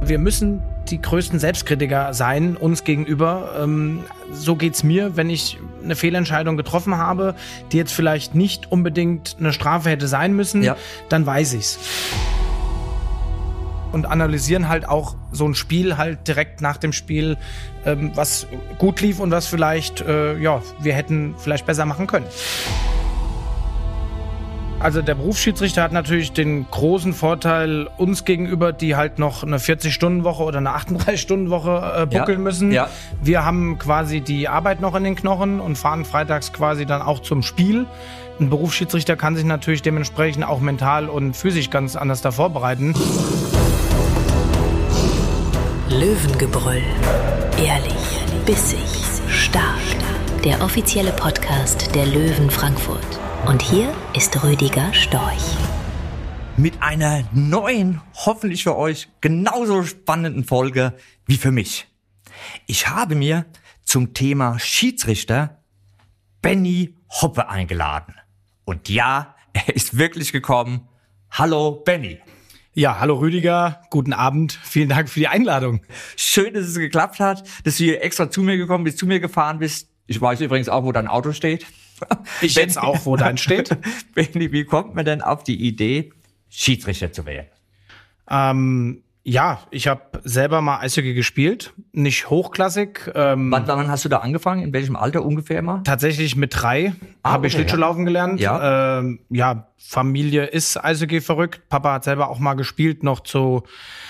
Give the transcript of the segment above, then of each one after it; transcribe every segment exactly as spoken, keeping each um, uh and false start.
Wir müssen die größten Selbstkritiker sein, uns gegenüber. Ähm, so geht's mir, wenn ich eine Fehlentscheidung getroffen habe, die jetzt vielleicht nicht unbedingt eine Strafe hätte sein müssen, ja. Dann weiß ich's. Und analysieren halt auch so ein Spiel halt direkt nach dem Spiel, ähm, was gut lief und was vielleicht, äh, ja, wir hätten vielleicht besser machen können. Also der Berufsschiedsrichter hat natürlich den großen Vorteil uns gegenüber, die halt noch eine vierzig-Stunden-Woche oder eine achtunddreißig-Stunden-Woche äh, buckeln ja, müssen. Ja. Wir haben quasi die Arbeit noch in den Knochen und fahren freitags quasi dann auch zum Spiel. Ein Berufsschiedsrichter kann sich natürlich dementsprechend auch mental und physisch ganz anders da vorbereiten. Löwengebrüll. Ehrlich, bissig, stark. Der offizielle Podcast der Löwen Frankfurt. Und hier ist Rüdiger Storch. Mit einer neuen, hoffentlich für euch genauso spannenden Folge wie für mich. Ich habe mir zum Thema Schiedsrichter Benny Hoppe eingeladen. Und ja, er ist wirklich gekommen. Hallo Benny. Ja, hallo Rüdiger, guten Abend, vielen Dank für die Einladung. Schön, dass es geklappt hat, dass du hier extra zu mir gekommen bist, zu mir gefahren bist. Ich weiß übrigens auch, wo dein Auto steht. Ich Benny, jetzt auch, wo dein steht. Benny, wie kommt man denn auf die Idee, Schiedsrichter zu werden? Ähm, ja, ich habe selber mal Eishockey gespielt, nicht hochklassig. Ähm, wann, wann hast du da angefangen? In welchem Alter ungefähr mal? Tatsächlich mit drei ah, habe okay, ich Schlittschuhlaufen ja. gelernt. Ja. Ähm, ja, Familie ist Eishockey verrückt. Papa hat selber auch mal gespielt, noch zu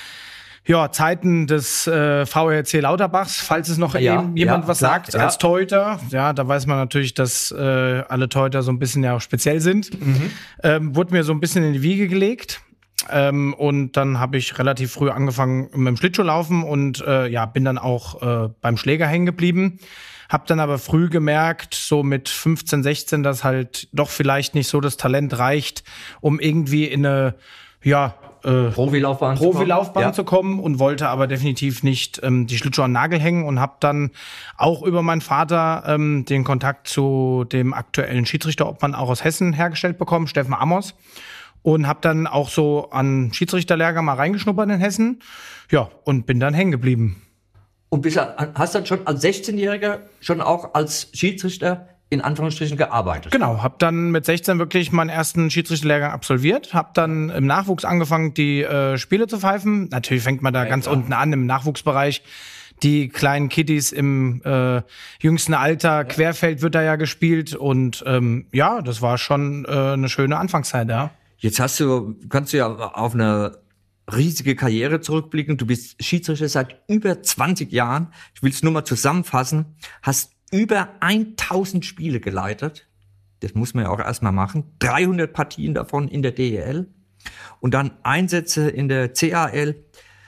ja, Zeiten des äh, V R C Lauterbachs, falls es noch ja, jemand ja, was sagt, ja. als Torhüter. Ja, da weiß man natürlich, dass äh, alle Torhüter so ein bisschen ja auch speziell sind. Mhm. Ähm, wurde mir so ein bisschen in die Wiege gelegt. Ähm, und dann habe ich relativ früh angefangen mit dem Schlittschuhlaufen und äh, ja, bin dann auch äh, beim Schläger hängen geblieben. Hab dann aber früh gemerkt, so mit fünfzehn, sechzehn, dass halt doch vielleicht nicht so das Talent reicht, um irgendwie in eine, ja, Äh, Profilaufbahn, Profilaufbahn ja. zu kommen und wollte aber definitiv nicht ähm, die Schlittschuhe an den Nagel hängen und habe dann auch über meinen Vater ähm, den Kontakt zu dem aktuellen Schiedsrichterobmann auch aus Hessen hergestellt bekommen, Steffen Amos, und habe dann auch so an Schiedsrichterlehrgang mal reingeschnuppert in Hessen, ja, und bin dann hängen geblieben. Und bist, hast dann schon als sechzehnjähriger schon auch als Schiedsrichter in Anführungsstrichen gearbeitet? Genau, habe dann mit sechzehn wirklich meinen ersten Schiedsrichterlehrgang absolviert, habe dann im Nachwuchs angefangen, die äh, Spiele zu pfeifen. Natürlich fängt man da ja, ganz klar. unten an im Nachwuchsbereich. Die kleinen Kiddies im äh, jüngsten Alter, ja. Querfeld wird da ja gespielt und ähm, ja, das war schon äh, eine schöne Anfangszeit, ja. Jetzt hast du, kannst du ja auf eine riesige Karriere zurückblicken. Du bist Schiedsrichter seit über zwanzig Jahren. Ich will es nur mal zusammenfassen. Hast über tausend Spiele geleitet. Das muss man ja auch erstmal machen. dreihundert Partien davon in der D E L. Und dann Einsätze in der C A L.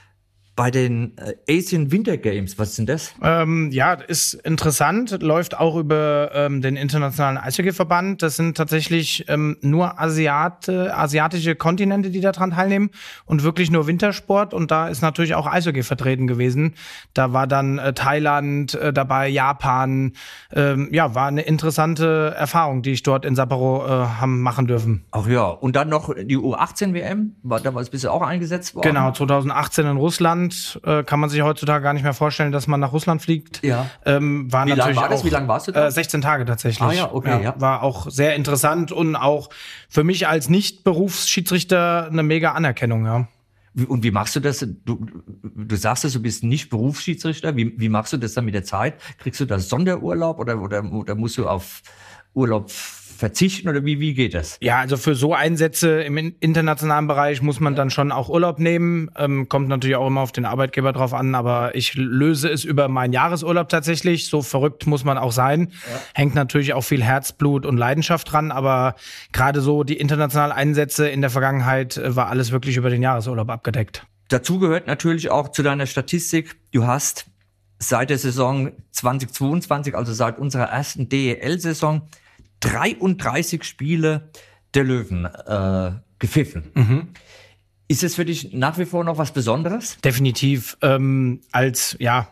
Bei den äh, Asian Winter Games, was ist denn das? Ähm, ja, ist interessant, läuft auch über ähm, den Internationalen Eishockeyverband. Das sind tatsächlich ähm, nur Asiate, asiatische Kontinente, die daran teilnehmen und wirklich nur Wintersport. Und da ist natürlich auch Eishockey vertreten gewesen. Da war dann äh, Thailand äh, dabei, Japan. Ähm, ja, war eine interessante Erfahrung, die ich dort in Sapporo äh, haben machen dürfen. Ach ja, und dann noch die U achtzehn W M, war damals bist du auch eingesetzt worden? Genau, zwanzig achtzehn in Russland. Äh, kann man sich heutzutage gar nicht mehr vorstellen, dass man nach Russland fliegt. Ja. Ähm, war Wie natürlich lange war das? auch, Wie lange warst du da? Äh, sechzehn Tage tatsächlich. Ah ja, okay. Ja, ja. War auch sehr interessant und auch für mich als Nicht-Berufsschiedsrichter eine mega Anerkennung, ja. Und wie machst du das? Du, du sagst, dass du bist nicht Berufsschiedsrichter. Wie, wie machst du das dann mit der Zeit? Kriegst du da Sonderurlaub oder, oder, oder musst du auf Urlaub verzichten oder wie, wie geht das? Ja, also für so Einsätze im internationalen Bereich muss man dann schon auch Urlaub nehmen. Ähm, kommt natürlich auch immer auf den Arbeitgeber drauf an, aber ich löse es über meinen Jahresurlaub tatsächlich. So verrückt muss man auch sein. Ja. Hängt natürlich auch viel Herzblut und Leidenschaft dran, aber gerade so die internationalen Einsätze in der Vergangenheit war alles wirklich über den Jahresurlaub abgedeckt. Dazu gehört natürlich auch zu deiner Statistik, du hast seit der Saison zwanzig zweiundzwanzig, also seit unserer ersten D E L-Saison, dreiunddreißig Spiele der Löwen äh, gepfiffen. Mhm. Ist es für dich nach wie vor noch was Besonderes? Definitiv. Ähm, als, ja,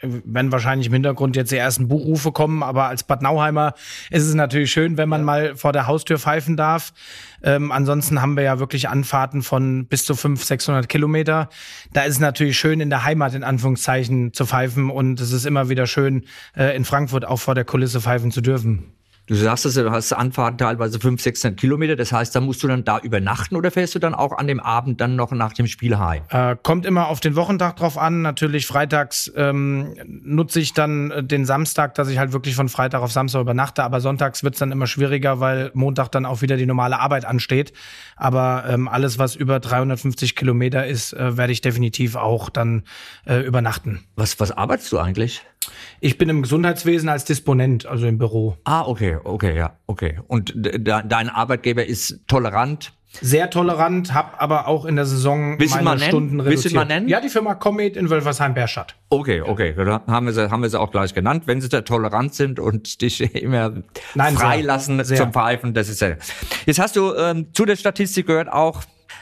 werden wahrscheinlich im Hintergrund jetzt die ersten Buchrufe kommen, aber als Bad Nauheimer ist es natürlich schön, wenn man ja. mal vor der Haustür pfeifen darf. Ähm, ansonsten haben wir ja wirklich Anfahrten von bis zu fünfhundert, sechshundert Kilometer. Da ist es natürlich schön, in der Heimat in Anführungszeichen zu pfeifen und es ist immer wieder schön, äh, in Frankfurt auch vor der Kulisse pfeifen zu dürfen. Du sagst es, du hast Anfahrten teilweise fünfhundert, sechshundert Kilometer. Das heißt, da musst du dann da übernachten oder fährst du dann auch an dem Abend dann noch nach dem Spiel heim? Äh, kommt immer auf den Wochentag drauf an. Natürlich freitags ähm, nutze ich dann den Samstag, dass ich halt wirklich von Freitag auf Samstag übernachte. Aber sonntags wird's dann immer schwieriger, weil Montag dann auch wieder die normale Arbeit ansteht. Aber ähm, alles, was über dreihundertfünfzig Kilometer ist, äh, werde ich definitiv auch dann äh, übernachten. Was, was arbeitest du eigentlich? Ich bin im Gesundheitswesen als Disponent, also im Büro. Ah, okay, okay, ja, okay. Und de, dein Arbeitgeber ist tolerant? Sehr tolerant, hab aber auch in der Saison Willst meine Stunden reduziert. Willst du mal nennen? Ja, die Firma Comet in Wölfersheim-Berstadt. Okay, okay, da haben wir sie, haben wir sie auch gleich genannt. Wenn sie da tolerant sind und dich immer Nein, freilassen sehr, zum Pfeifen, das ist ja. Jetzt hast du ähm, zu der Statistik gehört auch,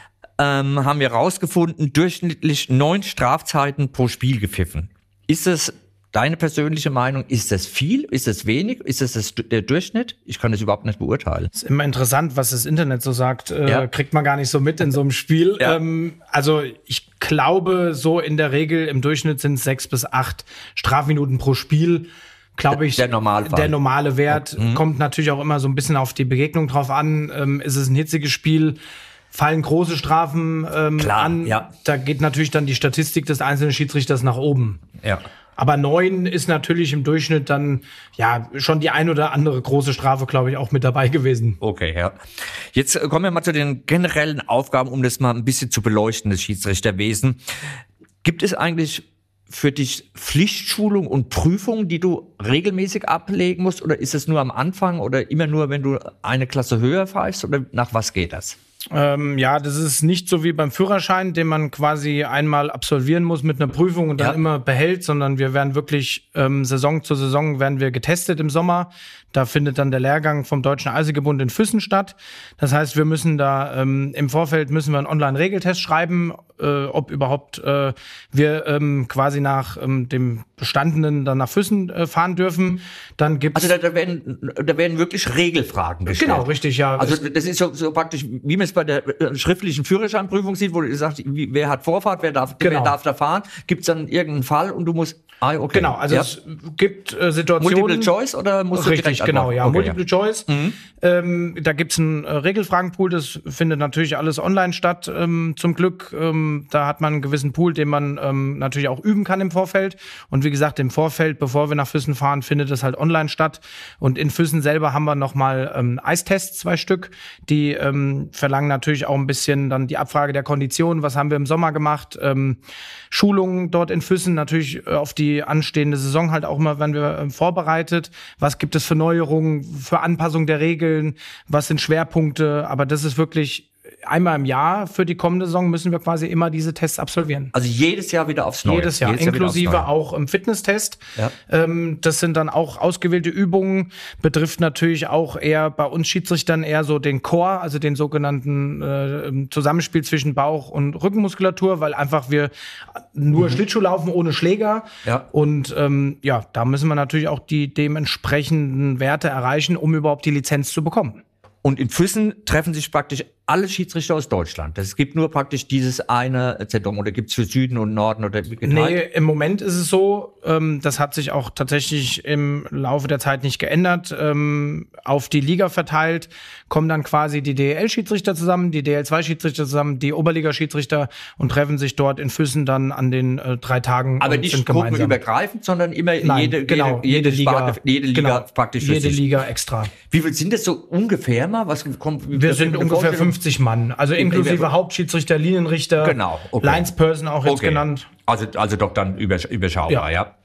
ähm, haben wir rausgefunden, durchschnittlich neun Strafzeiten pro Spiel gepfiffen. Ist es deine persönliche Meinung, ist das viel? Ist das wenig? Ist das, das der Durchschnitt? Ich kann das überhaupt nicht beurteilen. Das ist immer interessant, was das Internet so sagt. Äh, ja. Kriegt man gar nicht so mit in so einem Spiel. Ja. Ähm, also ich glaube, so in der Regel im Durchschnitt sind es sechs bis acht Strafminuten pro Spiel. Glaube ich, der, Normalfall. der normale Wert. Mhm. Kommt natürlich auch immer so ein bisschen auf die Begegnung drauf an. Ähm, ist es ein hitziges Spiel? Fallen große Strafen ähm, Klar, an? Ja. Da geht natürlich dann die Statistik des einzelnen Schiedsrichters nach oben. Ja. Aber neun ist natürlich im Durchschnitt dann ja schon die ein oder andere große Strafe, glaube ich, auch mit dabei gewesen. Okay, ja. Jetzt kommen wir mal zu den generellen Aufgaben, um das mal ein bisschen zu beleuchten, das Schiedsrichterwesen. Gibt es eigentlich für dich Pflichtschulung und Prüfungen, die du regelmäßig ablegen musst? Oder ist es nur am Anfang oder immer nur, wenn du eine Klasse höher pfeifst? Oder nach was geht das? Ähm, ja, das ist nicht so wie beim Führerschein, den man quasi einmal absolvieren muss mit einer Prüfung und dann ja. immer behält, sondern wir werden wirklich ähm, Saison zu Saison werden wir getestet im Sommer. Da findet dann der Lehrgang vom Deutschen Eishockeybund in Füssen statt. Das heißt, wir müssen da ähm, im Vorfeld müssen wir einen Online-Regeltest schreiben, äh, ob überhaupt äh, wir ähm, quasi nach ähm, dem Bestandenen dann nach Füssen äh, fahren dürfen. Dann gibt's also da, da werden da werden wirklich Regelfragen gestellt. Genau, richtig, ja. Also das ist so, so praktisch, wie man es bei der schriftlichen Führerscheinprüfung sieht, wo du sagst, wie, wer hat Vorfahrt, wer darf, genau. wer darf da fahren, gibt es dann irgendeinen Fall und du musst ah, okay. Genau, also ja. es gibt äh, Situationen. Multiple Choice oder musst du richtig, direkt genau, ja, okay, Multiple ja. Choice. Mhm. Ähm, da gibt's einen äh, Regelfragenpool, das findet natürlich alles online statt, ähm, zum Glück. Ähm, da hat man einen gewissen Pool, den man ähm, natürlich auch üben kann im Vorfeld. Und wie gesagt, im Vorfeld, bevor wir nach Füssen fahren, findet es halt online statt. Und in Füssen selber haben wir nochmal ähm, Eistests, zwei Stück, die ähm, verlangen natürlich auch ein bisschen dann die Abfrage der Konditionen. Was haben wir im Sommer gemacht? Ähm, Schulungen dort in Füssen, natürlich äh, auf die anstehende Saison halt auch immer, werden wir äh, vorbereitet. Was gibt es für Neuerungen, für Anpassung der Regeln? Was sind Schwerpunkte? Aber das ist wirklich einmal im Jahr für die kommende Saison müssen wir quasi immer diese Tests absolvieren. Also jedes Jahr wieder aufs Neue? Jedes Jahr, jedes Jahr inklusive auch im Fitnesstest. Ja. Ähm, das sind dann auch ausgewählte Übungen, betrifft natürlich auch eher bei uns Schiedsrichtern eher so den Core, also den sogenannten äh, Zusammenspiel zwischen Bauch- und Rückenmuskulatur, weil einfach wir nur mhm. Schlittschuh laufen ohne Schläger. Ja. Und ähm, ja, da müssen wir natürlich auch die dementsprechenden Werte erreichen, um überhaupt die Lizenz zu bekommen. Und in Füssen treffen sich praktisch alle Schiedsrichter aus Deutschland. Es gibt nur praktisch dieses eine Zentrum. Oder gibt es für Süden und Norden oder geteilt? Nee, im Moment ist es so, ähm, das hat sich auch tatsächlich im Laufe der Zeit nicht geändert. Ähm, auf die Liga verteilt kommen dann quasi die D E L-Schiedsrichter zusammen, die D E L zwei Schiedsrichter zusammen, die Oberliga-Schiedsrichter und treffen sich dort in Füssen dann an den äh, drei Tagen. Aber nicht gruppenübergreifend, sondern immer Nein, jede, genau, jede, jede, jede Liga, Sparte, jede Liga genau, praktisch für jede sich. Liga extra. Wie viel sind das so ungefähr mal? Was kommt? Wie Wir sind ungefähr fünfzig Mann, also inklusive Hauptschiedsrichter, Linienrichter, genau, okay. Linesperson auch jetzt okay. genannt. Also, also doch dann überschaubar, ja. ja.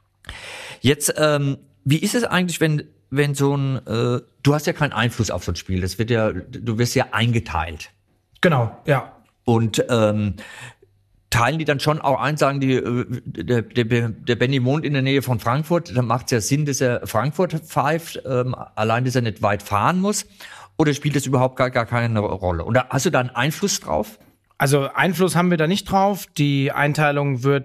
Jetzt, ähm, wie ist es eigentlich, wenn, wenn so ein, äh, du hast ja keinen Einfluss auf so ein Spiel, das wird ja, du wirst ja eingeteilt. Genau, ja. Und, ähm, teilen die dann schon auch ein, sagen die, der, der, der Benny wohnt in der Nähe von Frankfurt, dann macht es ja Sinn, dass er Frankfurt pfeift, ähm, allein, dass er nicht weit fahren muss. Oder spielt das überhaupt gar, gar keine Rolle? Und hast du da einen Einfluss drauf? Also Einfluss haben wir da nicht drauf. Die Einteilung wird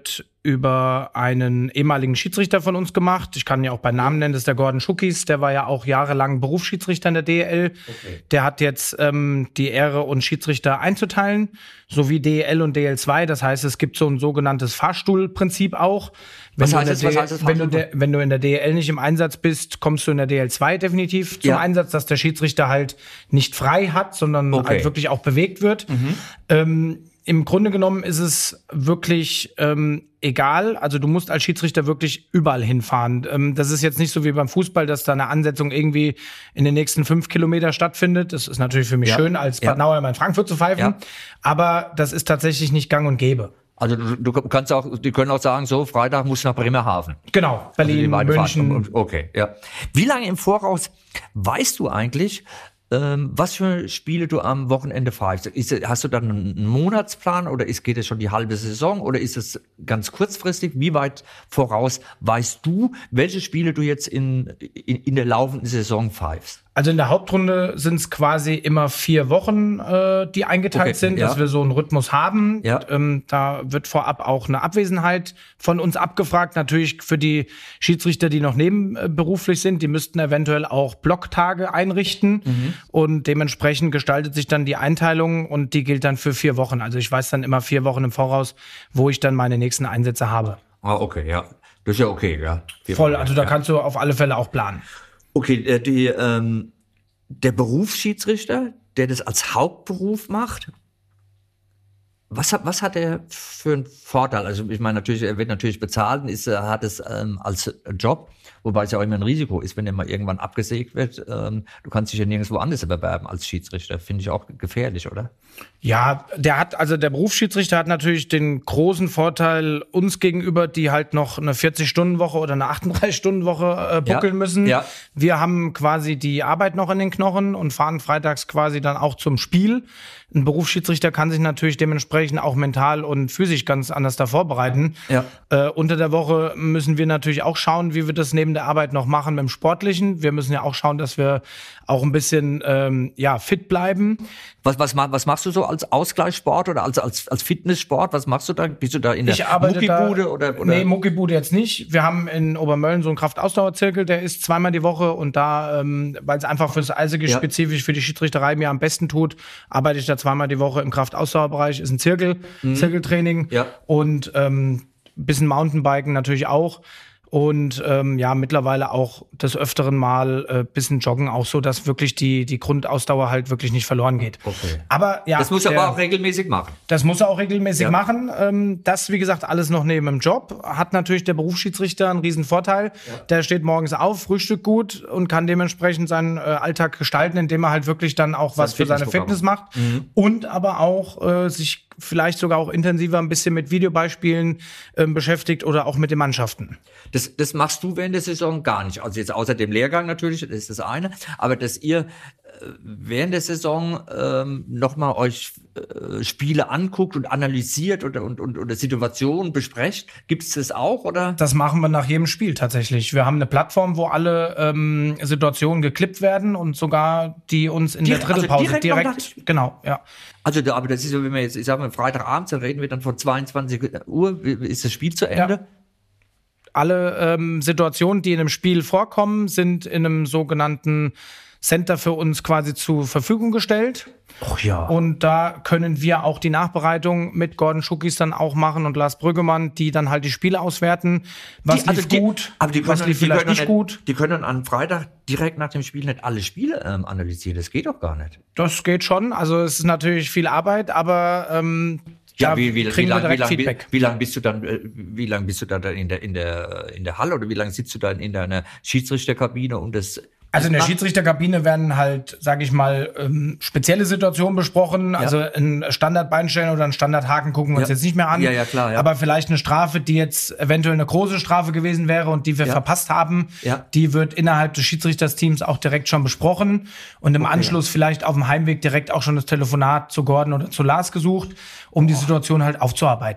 über einen ehemaligen Schiedsrichter von uns gemacht. Ich kann ihn ja auch bei Namen nennen, das ist der Gordon Schuckis. Der war ja auch jahrelang Berufsschiedsrichter in der D E L. Okay. Der hat jetzt ähm, die Ehre, uns Schiedsrichter einzuteilen, sowie D E L und D E L zwei. Das heißt, es gibt so ein sogenanntes Fahrstuhlprinzip auch. Wenn, was heißt das, was heißt das wenn, du der, wenn du in der D E L nicht im Einsatz bist, kommst du in der D E L zwei definitiv zum ja. Einsatz, dass der Schiedsrichter halt nicht frei hat, sondern okay. halt wirklich auch bewegt wird. Mhm. Ähm, Im Grunde genommen ist es wirklich ähm, egal. Also du musst als Schiedsrichter wirklich überall hinfahren. Ähm, das ist jetzt nicht so wie beim Fußball, dass da eine Ansetzung irgendwie in den nächsten fünf Kilometer stattfindet. Das ist natürlich für mich ja. schön, als Bad ja. Nauheim in Frankfurt zu pfeifen. Ja. Aber das ist tatsächlich nicht gang und gäbe. Also du, du kannst auch, die können auch sagen, so Freitag musst du nach Bremerhaven. Genau, Berlin, also München. Okay, ja. Wie lange im Voraus weißt du eigentlich, Ähm, was für Spiele du am Wochenende pfeifst? Ist, hast du dann einen Monatsplan oder ist, geht es schon die halbe Saison oder ist es ganz kurzfristig? Wie weit voraus weißt du, welche Spiele du jetzt in, in, in der laufenden Saison pfeifst? Also in der Hauptrunde sind es quasi immer vier Wochen, äh, die eingeteilt okay, sind, ja. dass wir so einen Rhythmus haben. Ja. Ähm, da wird vorab auch eine Abwesenheit von uns abgefragt. Natürlich für die Schiedsrichter, die noch nebenberuflich sind, die müssten eventuell auch Blocktage einrichten. Mhm. Und dementsprechend gestaltet sich dann die Einteilung und die gilt dann für vier Wochen. Also ich weiß dann immer vier Wochen im Voraus, wo ich dann meine nächsten Einsätze habe. Ah, okay, ja. Das ist ja okay, ja. Vier Voll, Wochen, also da ja. kannst du auf alle Fälle auch planen. Okay, die, ähm, der Berufsschiedsrichter, der das als Hauptberuf macht, was hat, was hat er für einen Vorteil? Also ich meine, natürlich, er wird natürlich bezahlt, ist, er hat es ähm, als Job, wobei es ja auch immer ein Risiko ist, wenn er mal irgendwann abgesägt wird. Ähm, du kannst dich ja nirgendwo anders bewerben als Schiedsrichter. Finde ich auch gefährlich, oder? Ja, der hat, also der Berufsschiedsrichter hat natürlich den großen Vorteil uns gegenüber, die halt noch eine vierzig-Stunden-Woche oder eine achtunddreißig-Stunden-Woche äh, buckeln ja. müssen. Ja. Wir haben quasi die Arbeit noch in den Knochen und fahren freitags quasi dann auch zum Spiel. Ein Berufsschiedsrichter kann sich natürlich dementsprechend auch mental und physisch ganz anders da vorbereiten. Ja. Äh, unter der Woche müssen wir natürlich auch schauen, wie wir das neben der Arbeit noch machen mit dem Sportlichen. Wir müssen ja auch schauen, dass wir auch ein bisschen ähm, ja fit bleiben. Was, was, was machst du so als Ausgleichssport oder als, als, als Fitnesssport? Was machst du da? Bist du da in der Muckibude? Oder, oder? Nee, Muckibude jetzt nicht. Wir haben in Obermölln so einen Kraftausdauerzirkel, der ist zweimal die Woche und da, ähm, weil es einfach fürs Eishockey ja. spezifisch für die Schiedsrichterei mir am besten tut, arbeite ich da zweimal die Woche im Kraftausdauerbereich. Ist ein Zirkel, mhm. Zirkeltraining ja. und ähm, bisschen Mountainbiken natürlich auch. Und ähm, ja, mittlerweile auch des Öfteren mal äh, bisschen joggen, auch so, dass wirklich die die Grundausdauer halt wirklich nicht verloren geht. Okay. Aber ja, das muss er aber auch regelmäßig machen. Das muss er auch regelmäßig ja. machen. Ähm, das, wie gesagt, alles noch neben dem Job. Hat natürlich der Berufsschiedsrichter einen riesen Vorteil. Ja. Der steht morgens auf, frühstückt gut und kann dementsprechend seinen äh, Alltag gestalten, indem er halt wirklich dann auch was für seine Fitness macht. Mhm. Und aber auch äh, sich vielleicht sogar auch intensiver ein bisschen mit Videobeispielen äh, beschäftigt oder auch mit den Mannschaften. Das, das machst du während der Saison gar nicht. Also jetzt außer dem Lehrgang natürlich, das ist das eine. Aber dass ihr äh, während der Saison ähm, nochmal euch äh, Spiele anguckt und analysiert oder, und, und, oder Situationen besprecht, gibt es das auch? Oder? Das machen wir nach jedem Spiel tatsächlich. Wir haben eine Plattform, wo alle ähm, Situationen geklippt werden und sogar die uns in direkt, der Drittelpause also direkt, direkt genau, ja. Also, da, aber das ist so, wenn wir jetzt, ich sag mal, Freitagabend, dann reden wir dann von zweiundzwanzig Uhr, ist das Spiel zu Ende? Ja. Alle ähm, Situationen, die in einem Spiel vorkommen, sind in einem sogenannten Center für uns quasi zur Verfügung gestellt. Ach ja. Und da können wir auch die Nachbereitung mit Gordon Schuckis dann auch machen und Lars Brüggemann, die dann halt die Spiele auswerten. Was die, also lief die, gut, aber die was können, lief die vielleicht nicht nicht gut. Die können am Freitag direkt nach dem Spiel nicht alle Spiele ähm, analysieren. Das geht doch gar nicht. Das geht schon. Also es ist natürlich viel Arbeit, aber ähm, ja, ja, wie, wie, wie lange wie lang, wie, wie lang bist du dann, äh, wie lange bist du dann in der, in der, in der Halle oder wie lange sitzt du dann in deiner Schiedsrichterkabine und das? Also in der Schiedsrichterkabine werden halt, sage ich mal, ähm, spezielle Situationen besprochen. Ja. Also ein Standardbeinstellen oder ein Standardhaken gucken wir uns ja. jetzt nicht mehr an. Ja, ja, klar, ja. Aber vielleicht eine Strafe, die jetzt eventuell eine große Strafe gewesen wäre und die wir ja. verpasst haben, ja. die wird innerhalb des Schiedsrichtersteams auch direkt schon besprochen. Und im okay, Anschluss ja. vielleicht auf dem Heimweg direkt auch schon das Telefonat zu Gordon oder zu Lars gesucht, um oh. die Situation halt aufzuarbeiten.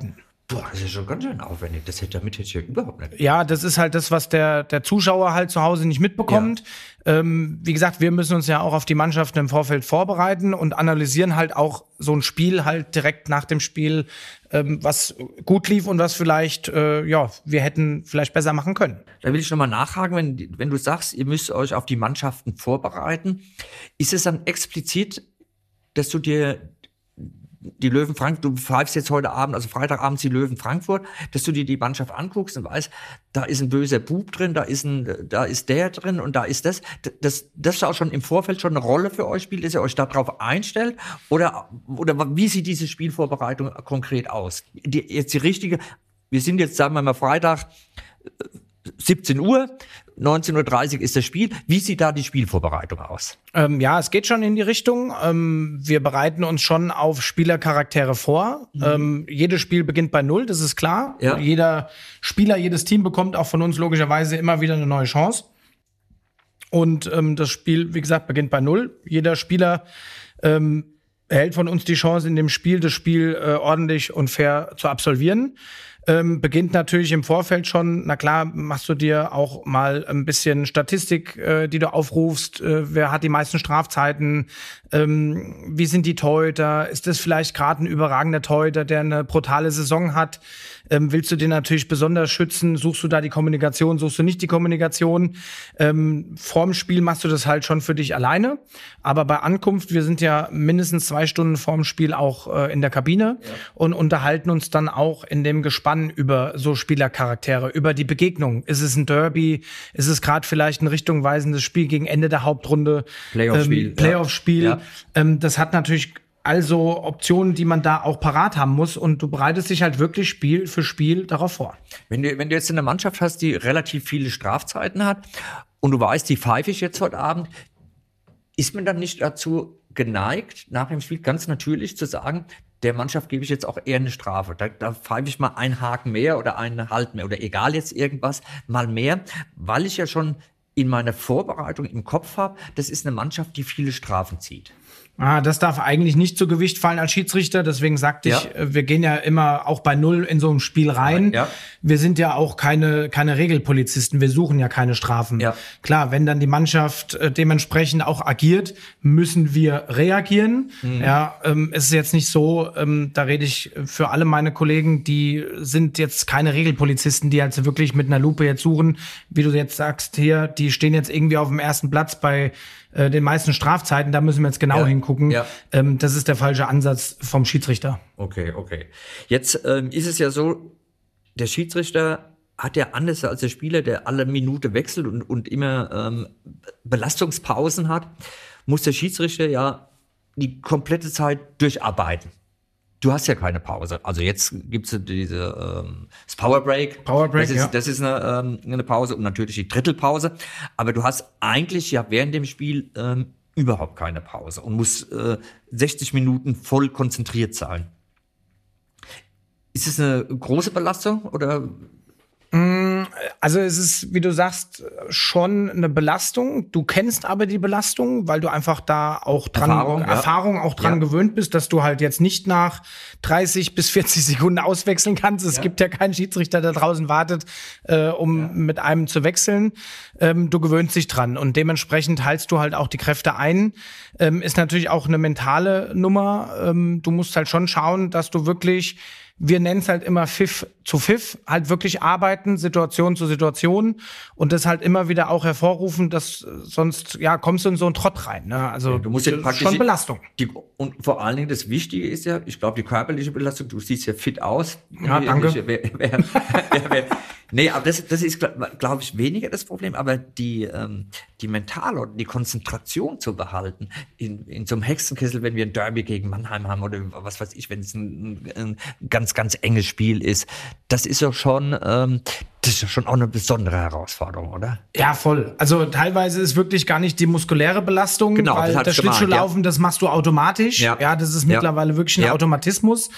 Boah, das ist schon ganz schön aufwendig. Das hätte damit hätte ich ja überhaupt nicht. Ja, das ist halt das, was der, der Zuschauer halt zu Hause nicht mitbekommt. Ja. Ähm, wie gesagt, wir müssen uns ja auch auf die Mannschaften im Vorfeld vorbereiten und analysieren halt auch so ein Spiel halt direkt nach dem Spiel, ähm, was gut lief und was vielleicht, äh, ja, wir hätten vielleicht besser machen können. Da will ich nochmal nachhaken, wenn, wenn du sagst, ihr müsst euch auf die Mannschaften vorbereiten. Ist es dann explizit, dass du dir die Löwen Frankfurt, du pfeifst jetzt heute Abend, also Freitagabend die Löwen Frankfurt, dass du dir die Mannschaft anguckst und weißt, da ist ein böser Bub drin, da ist ein, da ist der drin und da ist das, das, das auch schon im Vorfeld schon eine Rolle für euch spielt, dass ihr euch darauf einstellt, oder, oder wie sieht diese Spielvorbereitung konkret aus? Die, jetzt die richtige, wir sind jetzt, sagen wir mal, Freitag, siebzehn Uhr, neunzehn Uhr dreißig ist das Spiel. Wie sieht da die Spielvorbereitung aus? Ähm, ja, es geht schon in die Richtung. Ähm, wir bereiten uns schon auf Spielercharaktere vor. Mhm. Ähm, jedes Spiel beginnt bei Null, das ist klar. Ja. Jeder Spieler, jedes Team bekommt auch von uns logischerweise immer wieder eine neue Chance. Und ähm, das Spiel, wie gesagt, beginnt bei Null. Jeder Spieler ähm, erhält von uns die Chance, in dem Spiel das Spiel äh, ordentlich und fair zu absolvieren. Ähm, beginnt natürlich im Vorfeld schon, na klar, machst du dir auch mal ein bisschen Statistik, äh, die du aufrufst, äh, wer hat die meisten Strafzeiten, ähm, wie sind die Torhüter, ist das vielleicht gerade ein überragender Torhüter, der eine brutale Saison hat, ähm, willst du den natürlich besonders schützen, suchst du da die Kommunikation, suchst du nicht die Kommunikation, ähm, vorm Spiel machst du das halt schon für dich alleine, aber bei Ankunft, wir sind ja mindestens zwei Stunden vorm Spiel auch äh, in der Kabine ja. und unterhalten uns dann auch in dem Gespann über so Spielercharaktere, über die Begegnung. Ist es ein Derby? Ist es gerade vielleicht ein richtungweisendes Spiel gegen Ende der Hauptrunde? Playoff-Spiel. Ähm, Playoff-Spiel. Ja. Ähm, das hat natürlich also Optionen, die man da auch parat haben muss. Und du bereitest dich halt wirklich Spiel für Spiel darauf vor. Wenn du, wenn du jetzt eine Mannschaft hast, die relativ viele Strafzeiten hat und du weißt, die pfeife ich jetzt heute Abend, ist man dann nicht dazu geneigt, nach dem Spiel ganz natürlich zu sagen, der Mannschaft gebe ich jetzt auch eher eine Strafe. Da, da pfeife ich mal einen Haken mehr oder einen Halt mehr oder egal jetzt irgendwas, mal mehr, weil ich ja schon in meiner Vorbereitung im Kopf habe, das ist eine Mannschaft, die viele Strafen zieht. Ah, das darf eigentlich nicht zu Gewicht fallen als Schiedsrichter. Deswegen sagte ja. ich, wir gehen ja immer auch bei Null in so ein Spiel rein. Ja. Wir sind ja auch keine keine Regelpolizisten. Wir suchen ja keine Strafen. Ja. Klar, wenn dann die Mannschaft äh, dementsprechend auch agiert, müssen wir reagieren. Mhm. Ja, ähm, es ist jetzt nicht so, ähm, da rede ich für alle meine Kollegen, die sind jetzt keine Regelpolizisten, die also wirklich mit einer Lupe jetzt suchen, wie du jetzt sagst hier, die stehen jetzt irgendwie auf dem ersten Platz bei äh, den meisten Strafzeiten, da müssen wir jetzt genau ja. hingucken. Ja. Ähm, das ist der falsche Ansatz vom Schiedsrichter. Okay, okay. Jetzt ähm, ist es ja so, der Schiedsrichter hat ja anders als der Spieler, der alle Minute wechselt und, und immer ähm, Belastungspausen hat, muss der Schiedsrichter ja die komplette Zeit durcharbeiten. Du hast ja keine Pause. Also jetzt gibt's diese ähm, das Power Break. Power Break, das ist, ja. Das ist eine, ähm, eine Pause und natürlich die Drittelpause. Aber du hast eigentlich ja während dem Spiel ähm, überhaupt keine Pause und musst äh, sechzig Minuten voll konzentriert sein. Ist es eine große Belastung oder? Also es ist, wie du sagst, schon eine Belastung. Du kennst aber die Belastung, weil du einfach da auch dran, Erfahrung, ja. Erfahrung auch dran ja. gewöhnt bist, dass du halt jetzt nicht nach dreißig bis vierzig Sekunden auswechseln kannst. Es ja. gibt ja keinen Schiedsrichter, der draußen wartet, äh, um ja. mit einem zu wechseln. Ähm, du gewöhnst dich dran und dementsprechend haltst du halt auch die Kräfte ein. Ähm, ist natürlich auch eine mentale Nummer. Ähm, du musst halt schon schauen, dass du wirklich, wir nennen es halt immer Pfiff zu Pfiff, halt wirklich arbeiten, Situation zu Situation und das halt immer wieder auch hervorrufen, dass sonst, ja, kommst du in so einen Trott rein, ne? Also, ja, du musst ja schon die, Belastung. Die, und vor allen Dingen das Wichtige ist ja, ich glaube, die körperliche Belastung, du siehst ja fit aus. Ja, danke. Wer, wer, wer, wer, nee, aber das, das ist, glaube ich, weniger das Problem, aber die, ähm, die mentale und die Konzentration zu behalten in, in so einem Hexenkessel, wenn wir ein Derby gegen Mannheim haben oder was weiß ich, wenn es ein, ein ganz, ganz enges Spiel ist, das ist ja schon, ähm, das ist ja schon auch eine besondere Herausforderung, oder? Ja, voll. Also teilweise ist wirklich gar nicht die muskuläre Belastung, genau, weil das, das Schlittschuhlaufen, ja. das machst du automatisch. Ja, ja das ist ja. mittlerweile wirklich ein ja. Automatismus.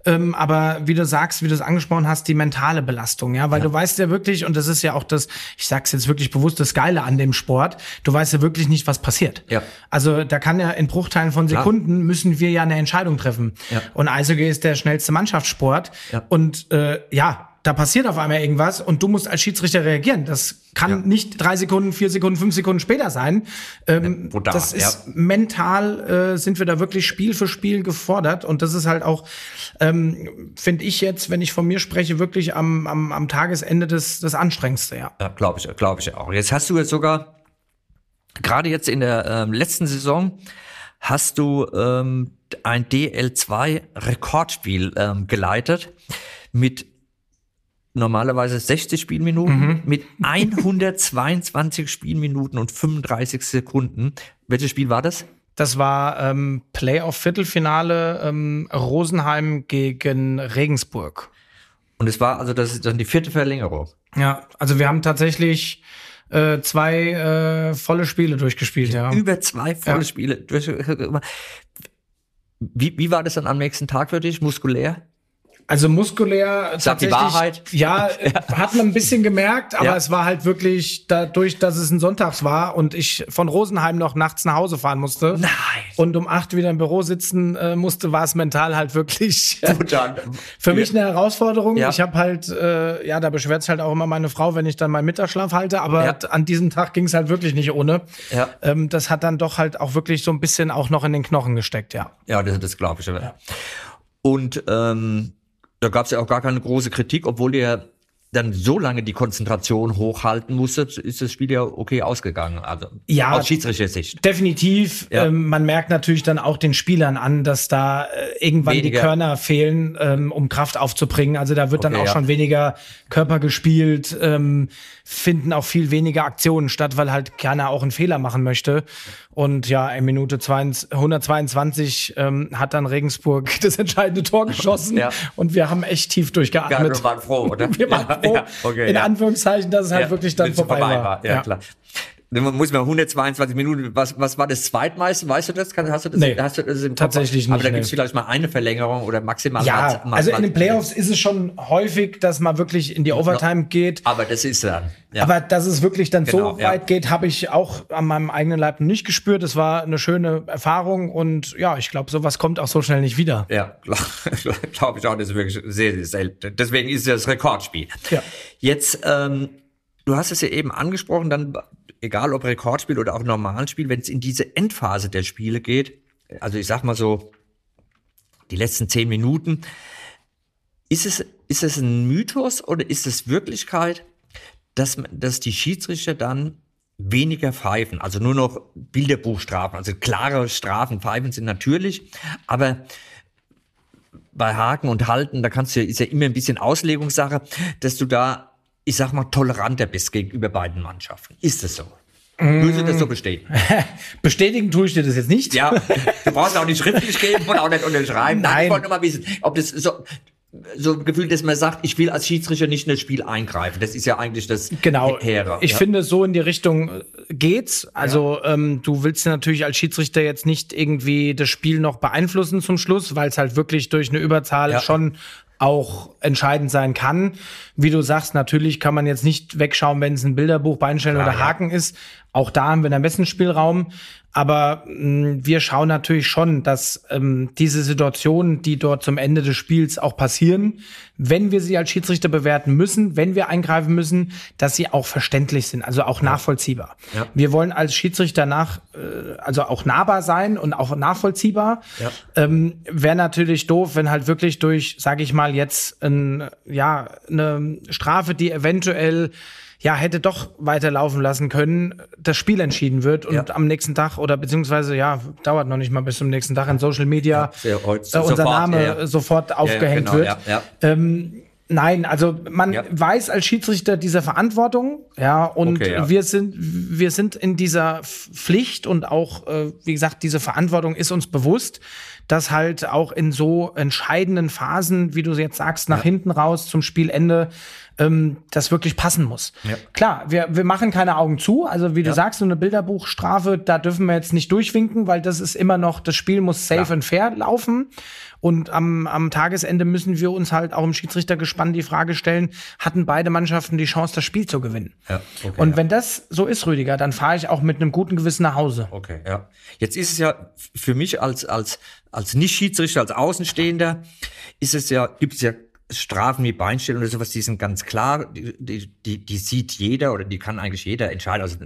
Ähm, aber wie du sagst, wie du es angesprochen hast, die mentale Belastung, ja, weil ja. du weißt ja wirklich, und das ist ja auch das, ich sag's jetzt wirklich bewusst, das Geile an dem Sport, du weißt ja wirklich nicht, was passiert. Ja. Also da kann ja in Bruchteilen von Sekunden Klar. müssen wir ja eine Entscheidung treffen. Ja. Und Eishockey ist der schnellste Mannschaftssport. Ja. Und äh, ja, da passiert auf einmal irgendwas und du musst als Schiedsrichter reagieren. Das kann ja. nicht drei Sekunden, vier Sekunden, fünf Sekunden später sein. Ähm, ja, das ist ja. mental, äh, sind wir da wirklich Spiel für Spiel gefordert. Und das ist halt auch, ähm, finde ich jetzt, wenn ich von mir spreche, wirklich am, am, am Tagesende das, das Anstrengendste. Ja, ja glaube ich, glaube ich auch. Jetzt hast du jetzt sogar, gerade jetzt in der ähm, letzten Saison, hast du ähm, ein D L zwei Rekordspiel ähm, geleitet mit normalerweise sechzig Spielminuten, mhm. mit hundertzweiundzwanzig Spielminuten und fünfunddreißig Sekunden. Welches Spiel war das? Das war ähm, Playoff-Viertelfinale ähm, Rosenheim gegen Regensburg. Und es war also das ist dann die vierte Verlängerung. Ja, also wir haben tatsächlich äh, zwei äh, volle Spiele durchgespielt. Ja. Über zwei volle ja. Spiele. Wie, wie war das dann am nächsten Tag für dich, muskulär? Also muskulär Sag tatsächlich, die Wahrheit. Ja, ja, hat man ein bisschen gemerkt, aber ja. es war halt wirklich dadurch, dass es ein Sonntags war und ich von Rosenheim noch nachts nach Hause fahren musste. Nein. Und um acht wieder im Büro sitzen äh, musste, war es mental halt wirklich äh, für mich eine Herausforderung. Ja. Ich habe halt, äh, ja, da beschwert sich halt auch immer meine Frau, wenn ich dann meinen Mittagsschlaf halte, aber ja. an diesem Tag ging es halt wirklich nicht ohne. Ja. Ähm, das hat dann doch halt auch wirklich so ein bisschen auch noch in den Knochen gesteckt, ja. Ja, das, das glaube ich. Ja. Und ähm da gab es ja auch gar keine große Kritik, obwohl ihr dann so lange die Konzentration hochhalten musstet, ist das Spiel ja okay ausgegangen. Also ja, aus Schiedsrichtersicht. Definitiv. Ja. Ähm, man merkt natürlich dann auch den Spielern an, dass da äh, irgendwann weniger. die Körner fehlen, ähm, um Kraft aufzubringen. Also da wird okay, dann auch ja. schon weniger Körper gespielt, ähm, finden auch viel weniger Aktionen statt, weil halt keiner auch einen Fehler machen möchte. Und ja, in Minute hundertzweiundzwanzig ähm, hat dann Regensburg das entscheidende Tor geschossen. Ja. Und wir haben echt tief durchgeatmet. Ja, wir waren froh, oder? Wir waren ja, froh, ja, okay, in ja. Anführungszeichen, dass es halt ja, wirklich dann vorbei, vorbei war. war. Ja, ja, klar. Man muss mal hundertzweiundzwanzig Minuten, was, was war das Zweitmeiste? Weißt du das? Hast du das, nee, hast du das im tatsächlich nicht. Aber da gibt es vielleicht mal eine Verlängerung oder maximal. Ja, mal, also mal, in den Playoffs ist es schon häufig, dass man wirklich in die Overtime geht. Aber das ist dann. Ja. Aber dass es wirklich dann genau, so weit ja. geht, habe ich auch an meinem eigenen Leib nicht gespürt. Das war eine schöne Erfahrung und ja, ich glaube, sowas kommt auch so schnell nicht wieder. Ja, glaube glaub ich auch, das ist wirklich sehr, sehr selten. Deswegen ist es das Rekordspiel. Ja. Jetzt, ähm, du hast es ja eben angesprochen, dann egal ob Rekordspiel oder auch Normalspiel, wenn es in diese Endphase der Spiele geht, also ich sag mal so, die letzten zehn Minuten, ist es, ist es ein Mythos oder ist es Wirklichkeit, dass, dass die Schiedsrichter dann weniger pfeifen, also nur noch Bilderbuchstrafen, also klare Strafen, pfeifen sind natürlich, aber bei Haken und Halten, da kannst du, ist ja immer ein bisschen Auslegungssache, dass du da, ich sag mal, toleranter bist gegenüber beiden Mannschaften. Ist das so? Würdest du das so bestätigen? Bestätigen tue ich dir das jetzt nicht. Ja, du brauchst auch nicht schriftlich geben und auch nicht unterschreiben. Nein. Nein, ich wollte nur mal wissen, ob das so, so ein Gefühl, dass man sagt, ich will als Schiedsrichter nicht in das Spiel eingreifen. Das ist ja eigentlich das genau. Hehre. Ich ja? finde, so in die Richtung geht's. Also ja. ähm, du willst natürlich als Schiedsrichter jetzt nicht irgendwie das Spiel noch beeinflussen zum Schluss, weil es halt wirklich durch eine Überzahl ja. schon auch entscheidend sein kann. Wie du sagst, natürlich kann man jetzt nicht wegschauen, wenn es ein Bilderbuch, Beinstellen Klar, oder Haken ja. ist. Auch da haben wir einen Ermessensspielraum. Aber mh, wir schauen natürlich schon, dass ähm, diese Situationen, die dort zum Ende des Spiels auch passieren, wenn wir sie als Schiedsrichter bewerten müssen, wenn wir eingreifen müssen, dass sie auch verständlich sind, also auch ja. nachvollziehbar. Ja. Wir wollen als Schiedsrichter nach, äh, also auch nahbar sein und auch nachvollziehbar. Ja. Ähm, wäre natürlich doof, wenn halt wirklich durch, sage ich mal, jetzt ein, ja eine Strafe, die eventuell ja, hätte doch weiterlaufen lassen können, das Spiel entschieden wird und ja. am nächsten Tag oder beziehungsweise, ja, dauert noch nicht mal bis zum nächsten Tag in Social Media ja, äh, unser sofort, Name ja, ja. sofort aufgehängt ja, genau, wird. Ja, ja. Ähm, nein, also man ja. weiß als Schiedsrichter diese Verantwortung, ja, und okay, ja. wir sind wir sind in dieser Pflicht und auch, äh, wie gesagt, diese Verantwortung ist uns bewusst, dass halt auch in so entscheidenden Phasen, wie du jetzt sagst, nach ja. hinten raus zum Spielende, ähm, das wirklich passen muss. Ja. Klar, wir, wir machen keine Augen zu. Also wie du ja. sagst, so eine Bilderbuchstrafe, da dürfen wir jetzt nicht durchwinken, weil das ist immer noch, das Spiel muss safe ja. und fair laufen. Und am, am Tagesende müssen wir uns halt auch im Schiedsrichtergespann die Frage stellen, hatten beide Mannschaften die Chance, das Spiel zu gewinnen? Ja, okay, und ja. wenn das so ist, Rüdiger, dann fahre ich auch mit einem guten Gewissen nach Hause. Okay, ja. Jetzt ist es ja für mich als, als, als Nicht-Schiedsrichter, als Außenstehender, ist es ja, gibt es ja Strafen wie Beinstellung oder sowas, die sind ganz klar, die, die, die sieht jeder oder die kann eigentlich jeder entscheiden, also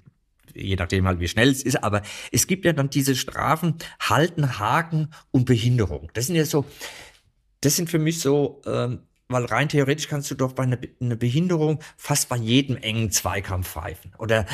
je nachdem halt, wie schnell es ist, aber es gibt ja dann diese Strafen, Halten, Haken und Behinderung. Das sind ja so, das sind für mich so, ähm, weil rein theoretisch kannst du doch bei einer eine Behinderung fast bei jedem engen Zweikampf pfeifen. Oder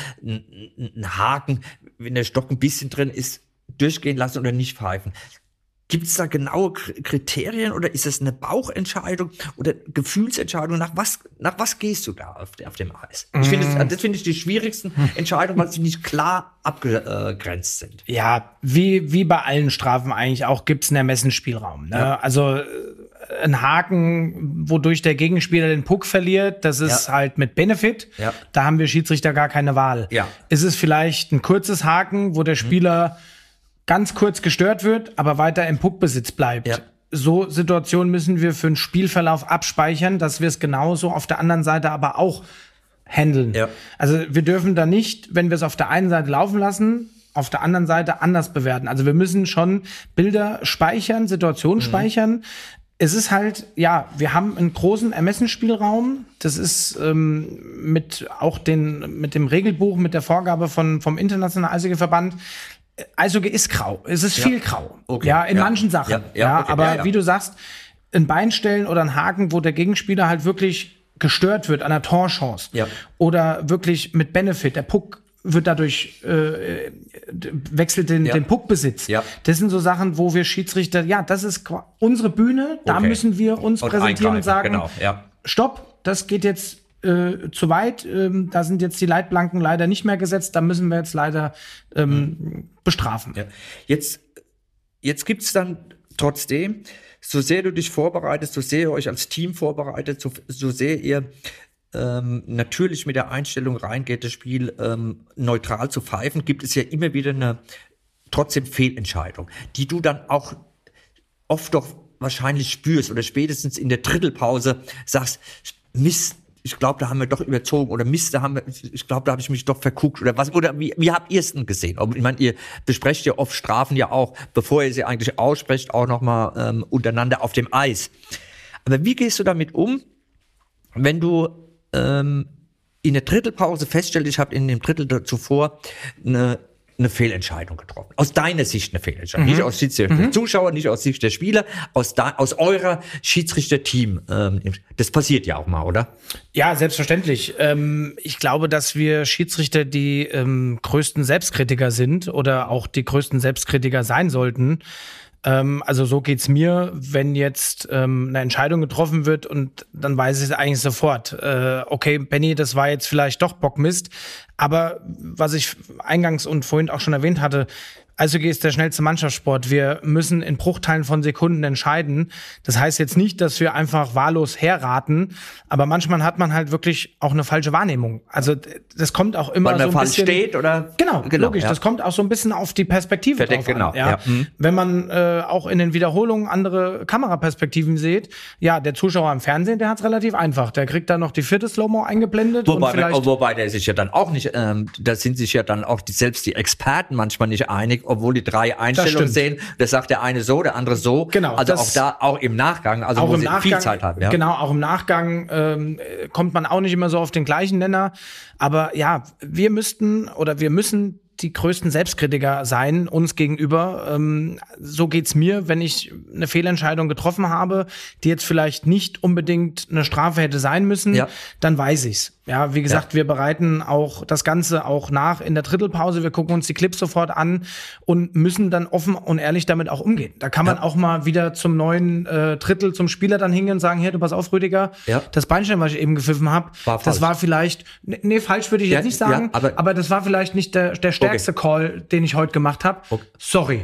ein Haken, wenn der Stock ein bisschen drin ist, durchgehen lassen oder nicht pfeifen. Gibt es da genaue Kriterien oder ist es eine Bauchentscheidung oder Gefühlsentscheidung? Nach was, nach was gehst du da auf, auf dem Eis? Ich finde, das, das finde ich die schwierigsten Entscheidungen, weil sie nicht klar abgegrenzt sind. Ja, wie, wie bei allen Strafen eigentlich auch gibt es einen Ermessensspielraum. Ne? Ja. Also ein Haken, wodurch der Gegenspieler den Puck verliert, das ist ja. halt mit Benefit. Ja. Da haben wir Schiedsrichter gar keine Wahl. Ja. Ist es vielleicht ein kurzes Haken, wo der Spieler mhm. ganz kurz gestört wird, aber weiter im Puckbesitz bleibt. Ja. So Situationen müssen wir für den Spielverlauf abspeichern, dass wir es genauso auf der anderen Seite aber auch handeln. Ja. Also wir dürfen da nicht, wenn wir es auf der einen Seite laufen lassen, auf der anderen Seite anders bewerten. Also wir müssen schon Bilder speichern, Situationen mhm. speichern. Es ist halt, ja, wir haben einen großen Ermessensspielraum. Das ist ähm, mit auch den, mit dem Regelbuch, mit der Vorgabe von, vom Internationalen Eishockey-Verband. Eishockey ist grau. Es ist ja. viel grau. Okay. Ja, in ja. manchen Sachen. Ja, ja, ja okay. aber ja, ja. wie du sagst, ein Beinstellen oder ein Haken, wo der Gegenspieler halt wirklich gestört wird an der Torchance. Ja. Oder wirklich mit Benefit. Der Puck wird dadurch, äh, wechselt den, ja. den Puckbesitz. Ja. Das sind so Sachen, wo wir Schiedsrichter, ja, das ist unsere Bühne. Da okay. müssen wir uns und präsentieren und sagen, genau. ja. stopp, das geht jetzt Äh, zu weit, ähm, da sind jetzt die Leitplanken leider nicht mehr gesetzt, da müssen wir jetzt leider ähm, mhm. bestrafen. Ja. Jetzt, jetzt gibt's dann trotzdem, so sehr du dich vorbereitest, so sehr ihr euch als Team vorbereitet, so, so sehr ihr ähm, natürlich mit der Einstellung reingeht, das Spiel ähm, neutral zu pfeifen, gibt es ja immer wieder eine trotzdem Fehlentscheidung, die du dann auch oft doch wahrscheinlich spürst oder spätestens in der Drittelpause sagst, Mist, ich glaube, da haben wir doch überzogen oder Mist, da haben wir, ich glaube, da habe ich mich doch verguckt oder was, oder wie, wie habt ihr es denn gesehen? Ich meine, ihr besprecht ja oft Strafen ja auch, bevor ihr sie eigentlich aussprecht, auch nochmal ähm, untereinander auf dem Eis. Aber wie gehst du damit um, wenn du ähm, in der Drittelpause feststellst, ich habe in dem Drittel zuvor eine eine Fehlentscheidung getroffen. Aus deiner Sicht eine Fehlentscheidung. Mhm. Nicht aus Sicht der mhm. Zuschauer, nicht aus Sicht der Spieler, aus, da, aus eurer Schiedsrichter-Team. Ähm, das passiert ja auch mal, oder? Ja, selbstverständlich. Ähm, ich glaube, dass wir Schiedsrichter die ähm, größten Selbstkritiker sind oder auch die größten Selbstkritiker sein sollten. Ähm, also so geht's mir, wenn jetzt ähm, eine Entscheidung getroffen wird und dann weiß ich es eigentlich sofort. Äh, okay, Benny, das war jetzt vielleicht doch Bockmist. Aber was ich eingangs und vorhin auch schon erwähnt hatte, Eishockey ist der schnellste Mannschaftssport. Wir müssen in Bruchteilen von Sekunden entscheiden. Das heißt jetzt nicht, dass wir einfach wahllos herraten, aber manchmal hat man halt wirklich auch eine falsche Wahrnehmung. Also das kommt auch immer so ein Fall bisschen steht oder genau, genau logisch. Ja. Das kommt auch so ein bisschen auf die Perspektive Verdeckt, drauf genau. an. Ja. Ja. Mhm. Wenn man äh, auch in den Wiederholungen andere Kameraperspektiven sieht, ja, der Zuschauer im Fernsehen, der hat's relativ einfach. Der kriegt dann noch die vierte Slow-Mo eingeblendet. Wobei, und vielleicht wobei der sich ja dann auch nicht, ähm, da sind sich ja dann auch die, selbst die Experten manchmal nicht einig, obwohl die drei Einstellungen sehen. Das sagt der eine so, der andere so. Genau. Also auch da, auch im Nachgang, also wo sie viel Zeit haben. Ja. Genau, auch im Nachgang ähm, kommt man auch nicht immer so auf den gleichen Nenner. Aber ja, wir müssten oder wir müssen die größten Selbstkritiker sein, uns gegenüber. Ähm, so geht's mir, wenn ich eine Fehlentscheidung getroffen habe, die jetzt vielleicht nicht unbedingt eine Strafe hätte sein müssen, ja. dann weiß ich's. Ja, wie gesagt, ja. wir bereiten auch das Ganze auch nach in der Drittelpause. Wir gucken uns die Clips sofort an und müssen dann offen und ehrlich damit auch umgehen. Da kann man ja. auch mal wieder zum neuen äh, Drittel, zum Spieler dann hingehen und sagen, hey, du pass auf, Rüdiger, ja. das Beinstein, was ich eben gepfiffen habe, das war vielleicht, nee, nee falsch würde ich ja, jetzt nicht sagen, ja, aber, aber das war vielleicht nicht der, der stärkste okay. Call, den ich heute gemacht habe. Okay. Sorry.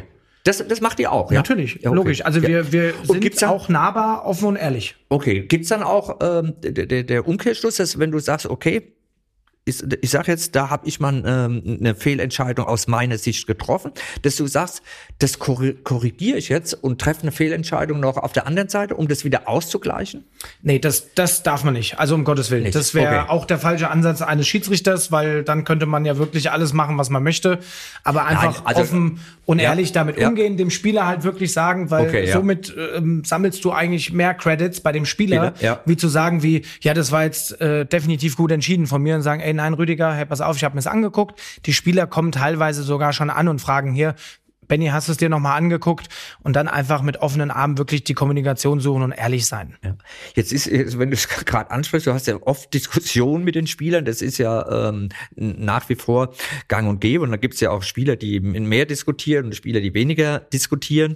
Das, das macht ihr auch, ja? Natürlich, ja, okay. logisch. Also ja. wir, wir und sind dann, auch nahbar, offen und ehrlich. Okay, gibt's dann auch ähm, der, der, der Umkehrschluss, dass wenn du sagst, okay, ich, ich sage jetzt, da habe ich mal ähm, eine Fehlentscheidung aus meiner Sicht getroffen, dass du sagst, das korrigiere ich jetzt und treffe eine Fehlentscheidung noch auf der anderen Seite, um das wieder auszugleichen? Nee, das, das darf man nicht. Also um Gottes Willen. Nicht. Das wäre okay. auch der falsche Ansatz eines Schiedsrichters, weil dann könnte man ja wirklich alles machen, was man möchte. Aber einfach Nein, also, offen und ja, ehrlich damit ja. umgehen, dem Spieler halt wirklich sagen, weil okay, ja. somit ähm, sammelst du eigentlich mehr Credits bei dem Spieler, Spieler ja. wie zu sagen wie, ja, das war jetzt äh, definitiv gut entschieden von mir und sagen, ey, nein, Rüdiger, hey, pass auf, ich habe mir das angeguckt. Die Spieler kommen teilweise sogar schon an und fragen hier, Benny, hast du es dir nochmal angeguckt? Und dann einfach mit offenen Armen wirklich die Kommunikation suchen und ehrlich sein. Ja. Jetzt ist, wenn du es gerade ansprichst, du hast ja oft Diskussionen mit den Spielern. Das ist ja ähm, nach wie vor gang und gäbe. Und da gibt es ja auch Spieler, die mehr diskutieren und Spieler, die weniger diskutieren.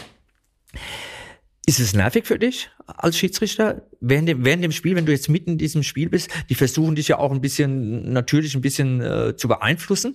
Ist es nervig für dich als Schiedsrichter? Während dem, während dem Spiel, wenn du jetzt mitten in diesem Spiel bist, die versuchen dich ja auch ein bisschen, natürlich ein bisschen äh, zu beeinflussen?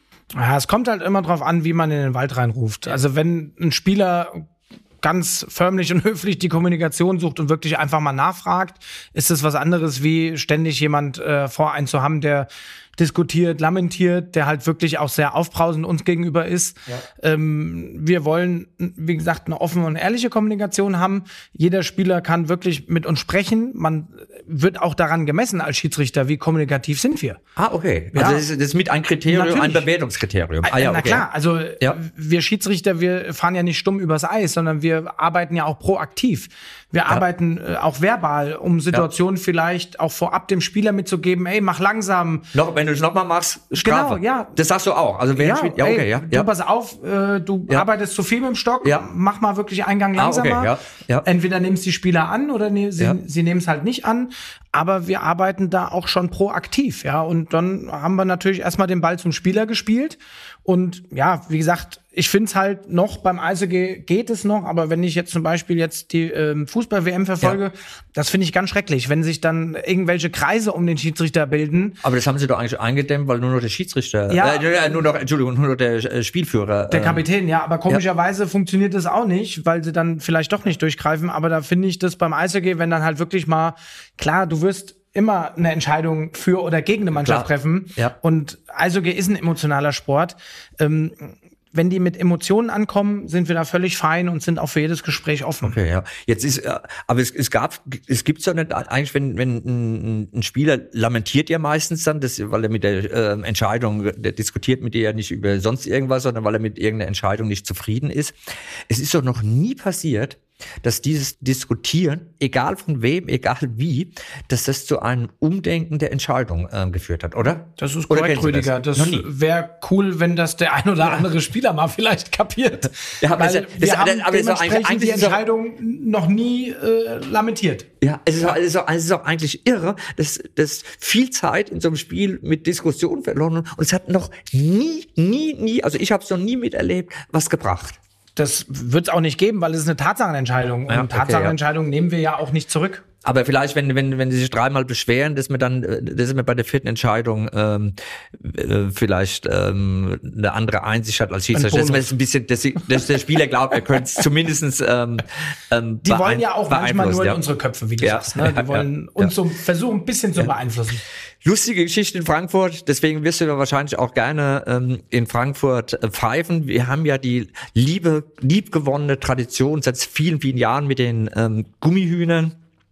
Ja, es kommt halt immer drauf an, wie man in den Wald reinruft. Also wenn ein Spieler ganz förmlich und höflich die Kommunikation sucht und wirklich einfach mal nachfragt, ist es was anderes, wie ständig jemand äh, vor einen zu haben, der diskutiert, lamentiert, der halt wirklich auch sehr aufbrausend uns gegenüber ist. Ja. Ähm, wir wollen, wie gesagt, eine offene und ehrliche Kommunikation haben. Jeder Spieler kann wirklich mit uns sprechen. Man wird auch daran gemessen als Schiedsrichter, wie kommunikativ sind wir. Ah, okay. Ja. Also das ist, das ist mit ein Kriterium, Natürlich. ein Bewertungskriterium. Ah, ja, Na okay. klar, also ja. wir Schiedsrichter, wir fahren ja nicht stumm übers Eis, sondern wir arbeiten ja auch proaktiv. Wir ja. arbeiten äh, auch verbal, um Situationen ja. vielleicht auch vorab dem Spieler mitzugeben, ey, mach langsam. Noch, wenn du es nochmal machst, Strafe. Genau, ja. Das sagst du auch. Also wer ja, spielt, ja, okay, ey, ja. Du ja. pass auf, äh, du ja. arbeitest zu viel mit dem Stock, ja. mach mal wirklich Eingang langsamer. Ah, okay, ja. Ja. Entweder nimmst die Spieler an oder ne, sie, ja. sie nehmen es halt nicht an. Aber wir arbeiten da auch schon proaktiv, ja. Und dann haben wir natürlich erstmal den Ball zum Spieler gespielt. Und ja, wie gesagt, ich finde es halt noch, beim Eishockey geht es noch, aber wenn ich jetzt zum Beispiel jetzt die ähm, Fußball-W M verfolge, ja. das finde ich ganz schrecklich, wenn sich dann irgendwelche Kreise um den Schiedsrichter bilden. Aber das haben sie doch eigentlich eingedämmt, weil nur noch der Schiedsrichter, ja. äh, nur noch, Entschuldigung, nur noch der äh, Spielführer. Der Kapitän, ja, aber komischerweise ja. funktioniert das auch nicht, weil sie dann vielleicht doch nicht durchgreifen, aber da finde ich das beim Eishockey, wenn dann halt wirklich mal, klar, du wirst immer eine Entscheidung für oder gegen eine Mannschaft Klar. treffen. Ja. Und Eishockey ist ein emotionaler Sport. Ähm, wenn die mit Emotionen ankommen, sind wir da völlig fein und sind auch für jedes Gespräch offen. Okay, ja. Jetzt ist, aber es, es gab, es gibt's ja nicht eigentlich, wenn, wenn ein, ein Spieler lamentiert ja meistens dann, das, weil er mit der äh, Entscheidung, der diskutiert mit dir ja nicht über sonst irgendwas, sondern weil er mit irgendeiner Entscheidung nicht zufrieden ist. Es ist doch noch nie passiert, dass dieses Diskutieren, egal von wem, egal wie, dass das zu einem Umdenken der Entscheidung äh, geführt hat, oder? Das ist korrekt, Rüdiger. Das, das wäre cool, wenn das der ein oder andere Spieler mal vielleicht kapiert. Ja, aber Weil das, wir das, haben aber dementsprechend eigentlich, die Entscheidung auch, noch nie äh, lamentiert. Ja, es ist, ja. Auch, es, ist auch, es ist auch eigentlich irre, dass, dass viel Zeit in so einem Spiel mit Diskussionen verloren und es hat noch nie, nie, nie, also ich habe es noch nie miterlebt, was gebracht. Das wird es auch nicht geben, weil es ist eine Tatsachenentscheidung. Und ja, okay, Tatsachenentscheidung ja. nehmen wir ja auch nicht zurück. Aber vielleicht, wenn, wenn, wenn sie sich dreimal beschweren, dass wir dann, dass man bei der vierten Entscheidung ähm, äh, vielleicht ähm, eine andere Einsicht hat als Schiedsrichter. Dass man es ein bisschen, dass, sie, dass der Spieler glaubt, er könnte es zumindest ähm, ähm, Die wollen ja auch manchmal nur in ja. unsere Köpfe, wie du ja. sagst. Ne? Die wollen ja. uns so versuchen, ein bisschen zu ja. beeinflussen. Lustige Geschichte in Frankfurt, deswegen wirst du da wahrscheinlich auch gerne ähm, in Frankfurt äh, pfeifen. Wir haben ja die liebe, liebgewonnene Tradition seit vielen, vielen Jahren mit den ähm, Gummihühnern,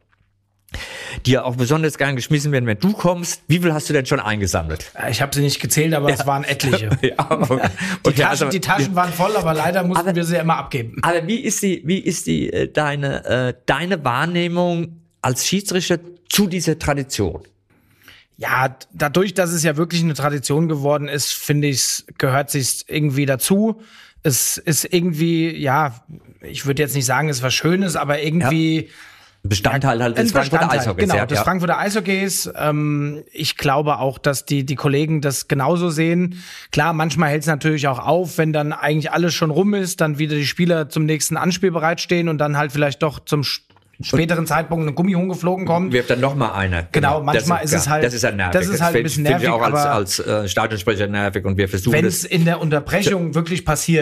die ja auch besonders gern geschmissen werden, wenn du kommst. Wie viel hast du denn schon eingesammelt? Ich habe sie nicht gezählt, aber ja. es waren etliche. Ja, okay. die, okay, Taschen, also, die Taschen waren voll, aber leider mussten aber, wir sie ja immer abgeben. Aber wie ist die, wie ist die äh, deine äh, deine Wahrnehmung als Schiedsrichter zu dieser Tradition? Ja, dadurch, dass es ja wirklich eine Tradition geworden ist, finde ich, gehört sich irgendwie dazu. Es ist irgendwie, ja, ich würde jetzt nicht sagen, es ist was Schönes, aber irgendwie ja. Bestandteil halt des Frankfurter Eishockeys. Genau, ja, des ja. Frankfurter Eishockeys. Ähm, ich glaube auch, dass die die Kollegen das genauso sehen. Klar, manchmal hält es natürlich auch auf, wenn dann eigentlich alles schon rum ist, dann wieder die Spieler zum nächsten Anspiel bereitstehen und dann halt vielleicht doch zum späteren und Zeitpunkt ein Gummihuhn geflogen kommt. Wirft dann noch mal einer. Genau, manchmal ist, ist es halt, das ist halt nervig. Das ist halt ein bisschen nervig. Finden wir auch als, als äh, Stadionsprecher nervig und wir versuchen wenn es in der Unterbrechung zu, wirklich passiert, ja.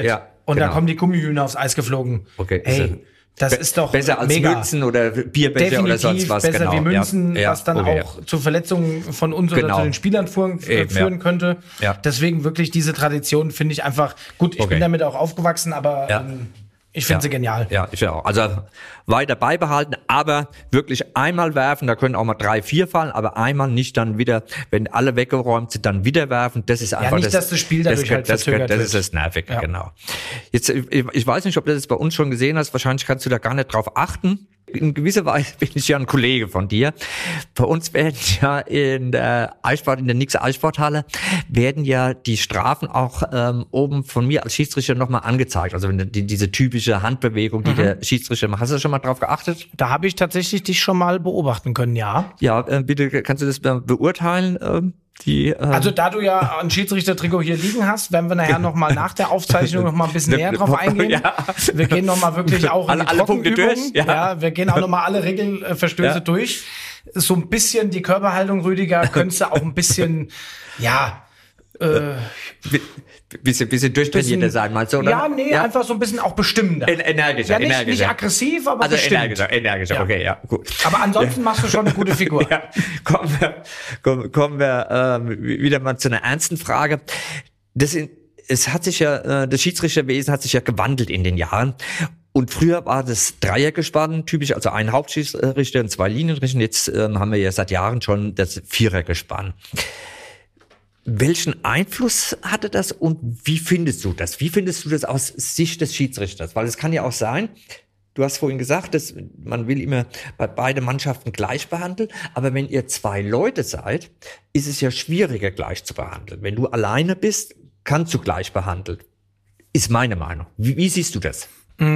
und genau. da kommen die Gummihühner aufs Eis geflogen. Okay. Ey, das Be- ist doch besser als mega. Münzen oder Bierbecher Definitiv oder sonst was. besser Genau. wie Münzen, ja. Ja. was dann okay. auch zu Verletzungen von uns Genau. oder zu den Spielern führen, Eben, führen ja. könnte. Ja. Deswegen wirklich diese Tradition finde ich einfach gut. Ich Okay. bin damit auch aufgewachsen, aber Ja. ähm, ich finde Ja. sie genial. Ja, ich auch. Also weiter beibehalten, aber wirklich einmal werfen, da können auch mal drei, vier fallen, aber einmal nicht dann wieder, wenn alle weggeräumt sind, dann wieder werfen. Das ist einfach nicht, das, dass das Spiel dadurch das, halt das, verzögert das, das wird. ist das Nervige, Ja. genau. Jetzt, ich, ich weiß nicht, ob du das bei uns schon gesehen hast, wahrscheinlich kannst du da gar nicht drauf achten. In gewisser Weise bin ich ja ein Kollege von dir. Bei uns werden ja in der Eissport, in der Nix Eissporthalle, werden ja die Strafen auch ähm, oben von mir als Schiedsrichter nochmal angezeigt. Also wenn die, diese typische Handbewegung, die mhm. der Schiedsrichter macht. Hast du schon mal drauf geachtet? Da habe ich tatsächlich dich schon mal beobachten können, ja. Ja, äh, bitte kannst du das be- beurteilen? Ähm, die, ähm Also da du ja ein Schiedsrichter-Trikot hier liegen hast, werden wir nachher noch mal nach der Aufzeichnung noch mal ein bisschen näher drauf eingehen. Ja. Wir gehen noch mal wirklich auch in alle, die alle Punkte durch. Ja. Ja. ja, wir gehen auch noch mal alle Regelverstöße Ja. durch. So ein bisschen die Körperhaltung, Rüdiger, könntest du auch ein bisschen, ja, äh, bisschen, bisschen durchtrainierter sein, meinst du, oder? ja, nee, ja. einfach so ein bisschen auch bestimmender. En- energischer, ja, nicht, energischer. nicht aggressiv, aber Also bestimmt. energischer, energischer, Ja. okay, ja, gut. Aber ansonsten machst du schon eine gute Figur. Ja, kommen wir, kommen, kommen wir ähm, wieder mal zu einer ernsten Frage. Das in, es hat sich ja, äh, das Schiedsrichterwesen hat sich ja gewandelt in den Jahren. Und früher war das Dreiergespann typisch, also ein Hauptschiedsrichter und zwei Linienrichter. Jetzt ähm, haben wir ja seit Jahren schon das Vierergespann. Welchen Einfluss hatte das und wie findest du das? Wie findest du das aus Sicht des Schiedsrichters? Weil es kann ja auch sein, du hast vorhin gesagt, dass man will immer bei beide Mannschaften gleich behandeln, aber wenn ihr zwei Leute seid, ist es ja schwieriger gleich zu behandeln. Wenn du alleine bist, kannst du gleich behandeln. Ist meine Meinung. Wie, wie siehst du das?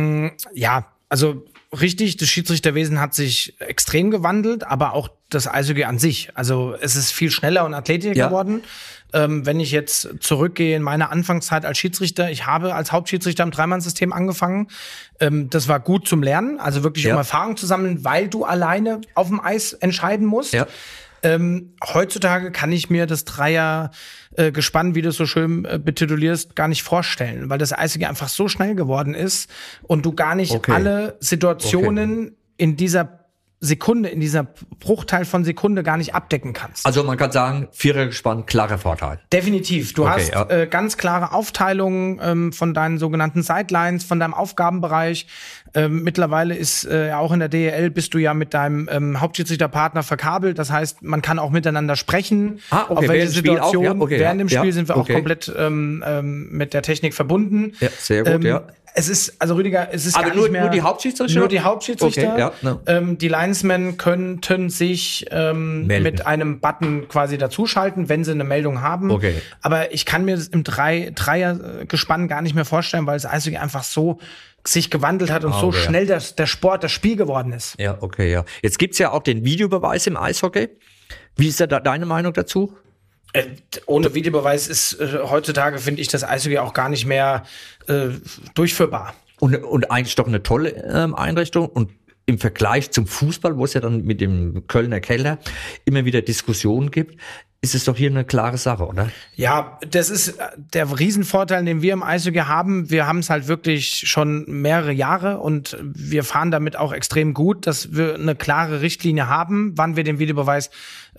Ja, also richtig, das Schiedsrichterwesen hat sich extrem gewandelt, aber auch das Eishockey an sich. Also es ist viel schneller und athletischer Ja. geworden. Ähm, wenn ich jetzt zurückgehe in meine Anfangszeit als Schiedsrichter, ich habe als Hauptschiedsrichter im Dreimannsystem angefangen. Ähm, das war gut zum Lernen, also wirklich Ja. um Erfahrung zu sammeln, weil du alleine auf dem Eis entscheiden musst. Ja. Ähm, heutzutage kann ich mir das Dreier äh, Gespann, wie du es so schön äh, betitulierst, gar nicht vorstellen, weil das Eishockey einfach so schnell geworden ist und du gar nicht Okay. alle Situationen in dieser Sekunde, in dieser Bruchteil von Sekunde gar nicht abdecken kannst. Also man kann sagen, Vierergespann, klarer Vorteil. Definitiv. Du Okay, hast ja. äh, ganz klare Aufteilungen ähm, von deinen sogenannten Sidelines, von deinem Aufgabenbereich. Ähm, mittlerweile ist äh, auch in der D E L bist du ja mit deinem ähm, Hauptschiedsrichterpartner verkabelt. Das heißt, man kann auch miteinander sprechen. Ah, okay. Auf welche Während dem Spiel auch? Situation. Ja, okay, Während ja. dem Spiel Ja, sind wir okay. auch komplett ähm, ähm, mit der Technik verbunden. Ja, sehr gut, ähm, ja. Es ist, also Rüdiger, es ist Aber gar nur- nicht mehr, nur die Hauptschiedsrichter? Nur die Hauptschiedsrichter. Okay, ja, ja. Ähm, die Linesmen könnten sich ähm, Melden. mit einem Button quasi dazuschalten, wenn sie eine Meldung haben. Okay. Aber ich kann mir das im Drei, Dreier-Gespann gar nicht mehr vorstellen, weil das Eishockey einfach so sich gewandelt hat und Ah, so okay, ja. schnell das, der Sport, das Spiel geworden ist. Ja, okay, ja. Jetzt gibt's ja auch den Videobeweis im Eishockey. Wie ist da deine Meinung dazu? Äh, ohne Videobeweis ist äh, heutzutage, finde ich, das Eishockey auch gar nicht mehr äh, durchführbar. Und, und eigentlich doch eine tolle ähm, Einrichtung. Und im Vergleich zum Fußball, wo es ja dann mit dem Kölner Keller immer wieder Diskussionen gibt, ist es doch hier eine klare Sache, oder? Ja, das ist der Riesenvorteil, den wir im Eishockey haben. Wir haben es halt wirklich schon mehrere Jahre und wir fahren damit auch extrem gut, dass wir eine klare Richtlinie haben, wann wir den Videobeweis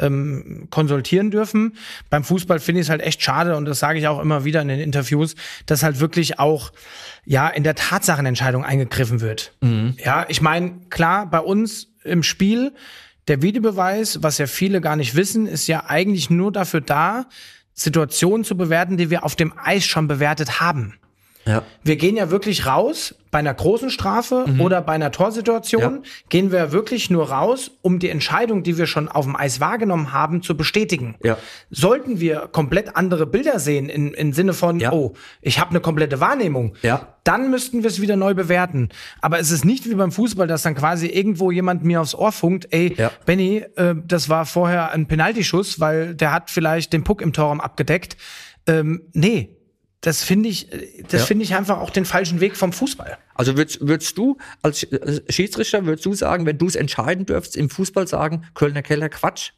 ähm, konsultieren dürfen. Beim Fußball finde ich es halt echt schade und das sage ich auch immer wieder in den Interviews, dass halt wirklich auch ja in der Tatsachenentscheidung eingegriffen wird. Mhm. Ja, ich meine, klar, bei uns im Spiel der Videobeweis, was ja viele gar nicht wissen, ist ja eigentlich nur dafür da, Situationen zu bewerten, die wir auf dem Eis schon bewertet haben. Ja. Wir gehen ja wirklich raus bei einer großen Strafe mhm. oder bei einer Torsituation, Ja. gehen wir wirklich nur raus, um die Entscheidung, die wir schon auf dem Eis wahrgenommen haben, zu bestätigen. Ja. Sollten wir komplett andere Bilder sehen, im, im Sinne von, Ja. oh, ich habe eine komplette Wahrnehmung, Ja. dann müssten wir es wieder neu bewerten. Aber es ist nicht wie beim Fußball, dass dann quasi irgendwo jemand mir aufs Ohr funkt, ey, Ja. Benny, äh, das war vorher ein Penaltyschuss, weil der hat vielleicht den Puck im Torraum abgedeckt. Ähm, nee. Das finde ich, das Ja. finde ich einfach auch den falschen Weg vom Fußball. Also würdest, würdest du als Schiedsrichter, würdest du sagen, wenn du es entscheiden dürftest im Fußball sagen, Kölner Keller Quatsch?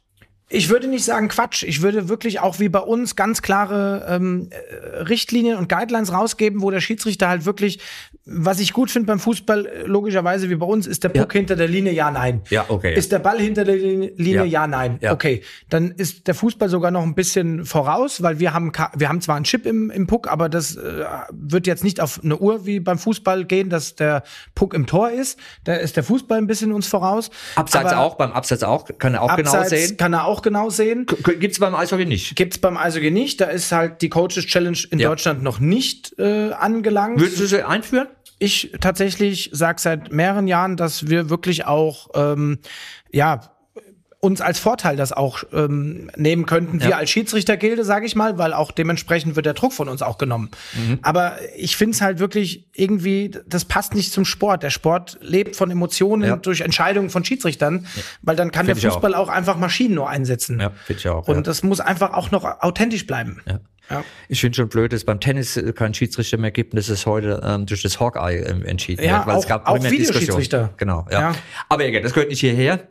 Ich würde nicht sagen Quatsch. Ich würde wirklich auch wie bei uns ganz klare ähm, Richtlinien und Guidelines rausgeben, wo der Schiedsrichter halt wirklich, was ich gut finde beim Fußball, logischerweise wie bei uns, ist der Puck ja. hinter der Linie, ja, nein. Ja, okay. Ist der Ball hinter der Linie, ja, ja nein. Ja. Okay, dann ist der Fußball sogar noch ein bisschen voraus, weil wir haben wir haben zwar einen Chip im, im Puck, aber das äh, wird jetzt nicht auf eine Uhr wie beim Fußball gehen, dass der Puck im Tor ist. Da ist der Fußball ein bisschen uns voraus. Abseits aber auch, beim Abseits auch, kann er auch Abseits genau sehen. kann er auch genau sehen. Gibt's beim Eishockey nicht? Gibt's beim Eishockey nicht. Da ist halt die Coaches Challenge in ja. Deutschland noch nicht äh, angelangt. Würdest du sie einführen? Ich tatsächlich sage seit mehreren Jahren, dass wir wirklich auch ähm, ja uns als Vorteil das auch ähm, nehmen könnten, wir ja. als Schiedsrichtergilde, sage ich mal, weil auch dementsprechend wird der Druck von uns auch genommen. Mhm. Aber ich finde es halt wirklich irgendwie, das passt nicht zum Sport. Der Sport lebt von Emotionen ja. durch Entscheidungen von Schiedsrichtern, ja. weil dann kann find der Fußball auch. auch einfach Maschinen nur einsetzen. Ja, finde ich auch. Und ja. das muss einfach auch noch authentisch bleiben. Ja. Ja. Ich finde schon blöd, dass beim Tennis keinen Schiedsrichter mehr gibt und das ist heute ähm, durch das Hawkeye ähm, entschieden ja, wird, weil auch, es gab auch immer Diskussionen. Genau, ja. ja. Aber egal, das gehört nicht hierher.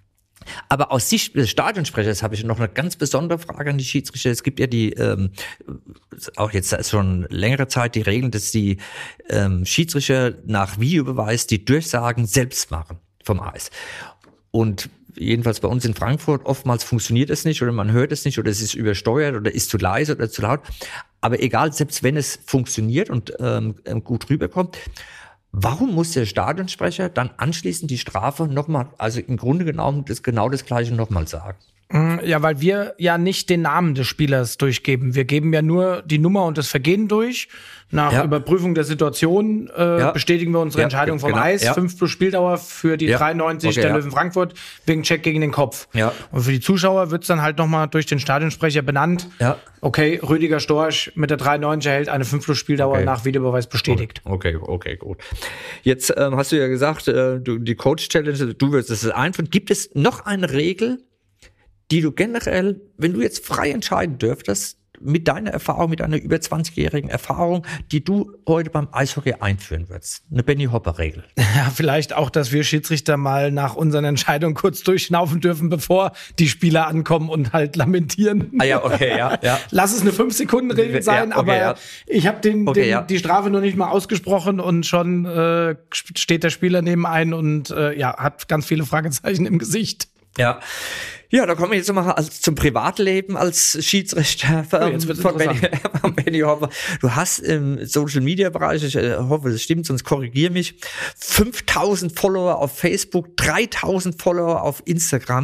Aber aus Sicht des Stadionsprechers habe ich noch eine ganz besondere Frage an die Schiedsrichter. Es gibt ja die, ähm, auch jetzt schon längere Zeit die Regeln, dass die ähm, Schiedsrichter nach Videobeweis die Durchsagen selbst machen vom Eis. Und jedenfalls bei uns in Frankfurt, oftmals funktioniert es nicht oder man hört es nicht oder es ist übersteuert oder ist zu leise oder zu laut. Aber egal, selbst wenn es funktioniert und ähm, gut rüberkommt, warum muss der Stadionsprecher dann anschließend die Strafe nochmal, also im Grunde genommen das, genau das Gleiche nochmal sagen? Ja, weil wir ja nicht den Namen des Spielers durchgeben. Wir geben ja nur die Nummer und das Vergehen durch. Nach ja. Überprüfung der Situation äh, ja. bestätigen wir unsere ja, Entscheidung vom genau. Eis. Ja. Fünf plus Spieldauer für die ja. dreiundneunzig okay, der ja. Löwen Frankfurt wegen Check gegen den Kopf. Ja. Und für die Zuschauer wird's dann halt nochmal durch den Stadionsprecher benannt. Ja. Okay, Rüdiger Storch mit der dreiundneunzig erhält eine fünf plus Spieldauer okay. nach Videobeweis bestätigt. Okay, okay, gut. Jetzt ähm, hast du ja gesagt, äh, du, die Coach-Challenge, du wirst es einführen. Gibt es noch eine Regel, die du generell, wenn du jetzt frei entscheiden dürftest, mit deiner Erfahrung, mit deiner über zwanzigjährigen Erfahrung, die du heute beim Eishockey einführen würdest? Eine Benny-Hopper-Regel. Ja, vielleicht auch, dass wir Schiedsrichter mal nach unseren Entscheidungen kurz durchschnaufen dürfen, bevor die Spieler ankommen und halt lamentieren. Ah ja, okay, ja. ja. Lass es eine fünf-Sekunden-Regel sein, ja, okay, aber ja. ich habe den, okay, den ja. die Strafe noch nicht mal ausgesprochen und schon äh, steht der Spieler neben ein und äh, ja, hat ganz viele Fragezeichen im Gesicht. Ja. Ja, da kommen wir jetzt mal zum Privatleben als Schiedsrichter von, oh, von, Benny, von Benny Hopper. Du hast im Social-Media-Bereich, ich hoffe, das stimmt, sonst korrigier mich, fünftausend Follower auf Facebook, dreitausend Follower auf Instagram.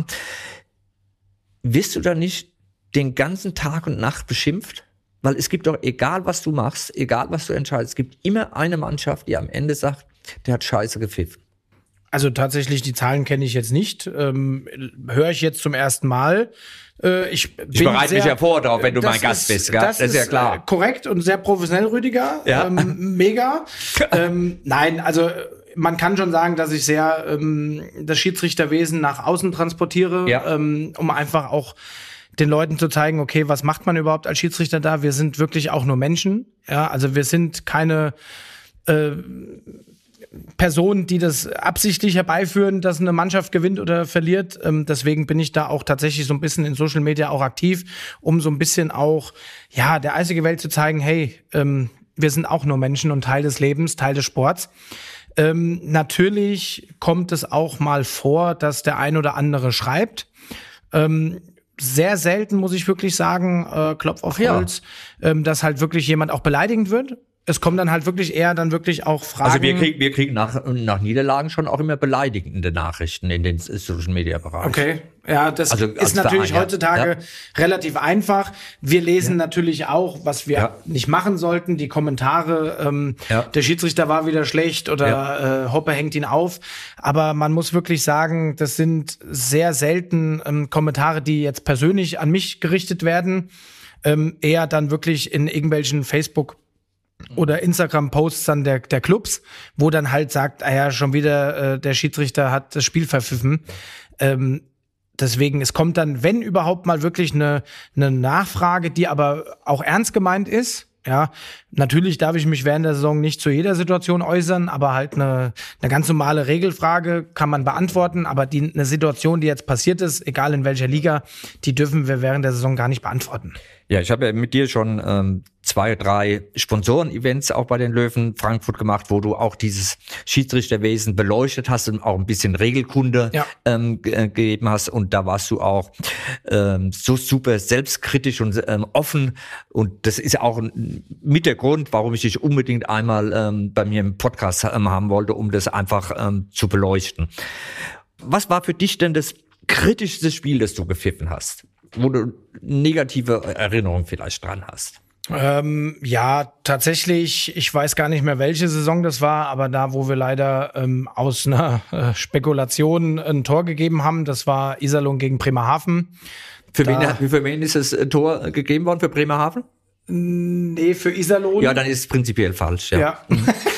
Wirst du da nicht den ganzen Tag und Nacht beschimpft? Weil es gibt doch, egal was du machst, egal was du entscheidest, es gibt immer eine Mannschaft, die am Ende sagt, der hat scheiße gepfiffen. Also tatsächlich, die Zahlen kenne ich jetzt nicht. Ähm, höre ich jetzt zum ersten Mal. Äh, ich, bin ich bereite sehr, mich ja vor darauf, wenn du mein Gast bist. Gell? Das, das ist ja klar. Äh, korrekt und sehr professionell, Rüdiger. Ja. Ähm, mega. ähm, nein, also man kann schon sagen, dass ich sehr ähm, das Schiedsrichterwesen nach außen transportiere, ja. ähm, um einfach auch den Leuten zu zeigen, okay, was macht man überhaupt als Schiedsrichter da? Wir sind wirklich auch nur Menschen. Ja, also wir sind keine äh, Personen, die das absichtlich herbeiführen, dass eine Mannschaft gewinnt oder verliert. Ähm, deswegen bin ich da auch tatsächlich so ein bisschen in Social Media auch aktiv, um so ein bisschen auch, ja, der Eishockey-Welt zu zeigen, hey, ähm, wir sind auch nur Menschen und Teil des Lebens, Teil des Sports. Ähm, natürlich kommt es auch mal vor, dass der ein oder andere schreibt. Ähm, sehr selten, muss ich wirklich sagen, äh, Klopf auf Holz, ja. ähm, dass halt wirklich jemand auch beleidigend wird. Es kommen dann halt wirklich eher dann wirklich auch Fragen. Also wir kriegen, wir kriegen nach, nach Niederlagen schon auch immer beleidigende Nachrichten in den Social-Media-Bereich. Okay, ja, das also ist natürlich Verein, heutzutage ja. relativ einfach. Wir lesen ja. natürlich auch, was wir ja. nicht machen sollten, die Kommentare, ähm, ja. der Schiedsrichter war wieder schlecht oder ja. äh, Hoppe hängt ihn auf. Aber man muss wirklich sagen, das sind sehr selten ähm, Kommentare, die jetzt persönlich an mich gerichtet werden. Ähm, eher dann wirklich in irgendwelchen Facebook- oder Instagram-Posts dann der, der Clubs, wo dann halt sagt, ah ja, schon wieder äh, der Schiedsrichter hat das Spiel verpfiffen. Ähm, deswegen, es kommt dann, wenn überhaupt mal wirklich eine, eine Nachfrage, die aber auch ernst gemeint ist, Ja, natürlich darf ich mich während der Saison nicht zu jeder Situation äußern, aber halt eine, eine ganz normale Regelfrage kann man beantworten. Aber die, eine Situation, die jetzt passiert ist, egal in welcher Liga, die dürfen wir während der Saison gar nicht beantworten. Ja, ich habe ja mit dir schon ähm, zwei, drei Sponsoren-Events auch bei den Löwen Frankfurt gemacht, wo du auch dieses Schiedsrichterwesen beleuchtet hast und auch ein bisschen Regelkunde ja. ähm, ge- gegeben hast. Und da warst du auch ähm, so super selbstkritisch und ähm, offen. Und das ist auch mit der Grund, warum ich dich unbedingt einmal ähm, bei mir im Podcast ähm, haben wollte, um das einfach ähm, zu beleuchten. Was war für dich denn das kritischste Spiel, das du gepfiffen hast, wo du negative Erinnerungen vielleicht dran hast? Ähm, ja, tatsächlich, ich weiß gar nicht mehr, welche Saison das war, aber da, wo wir leider ähm, aus einer äh, Spekulation ein Tor gegeben haben, das war Iserlohn gegen Bremerhaven. Für wen, für wen ist das Tor gegeben worden? Für Bremerhaven? Nee, für Iserlohn. Ja, dann ist es prinzipiell falsch. Ja. Ja.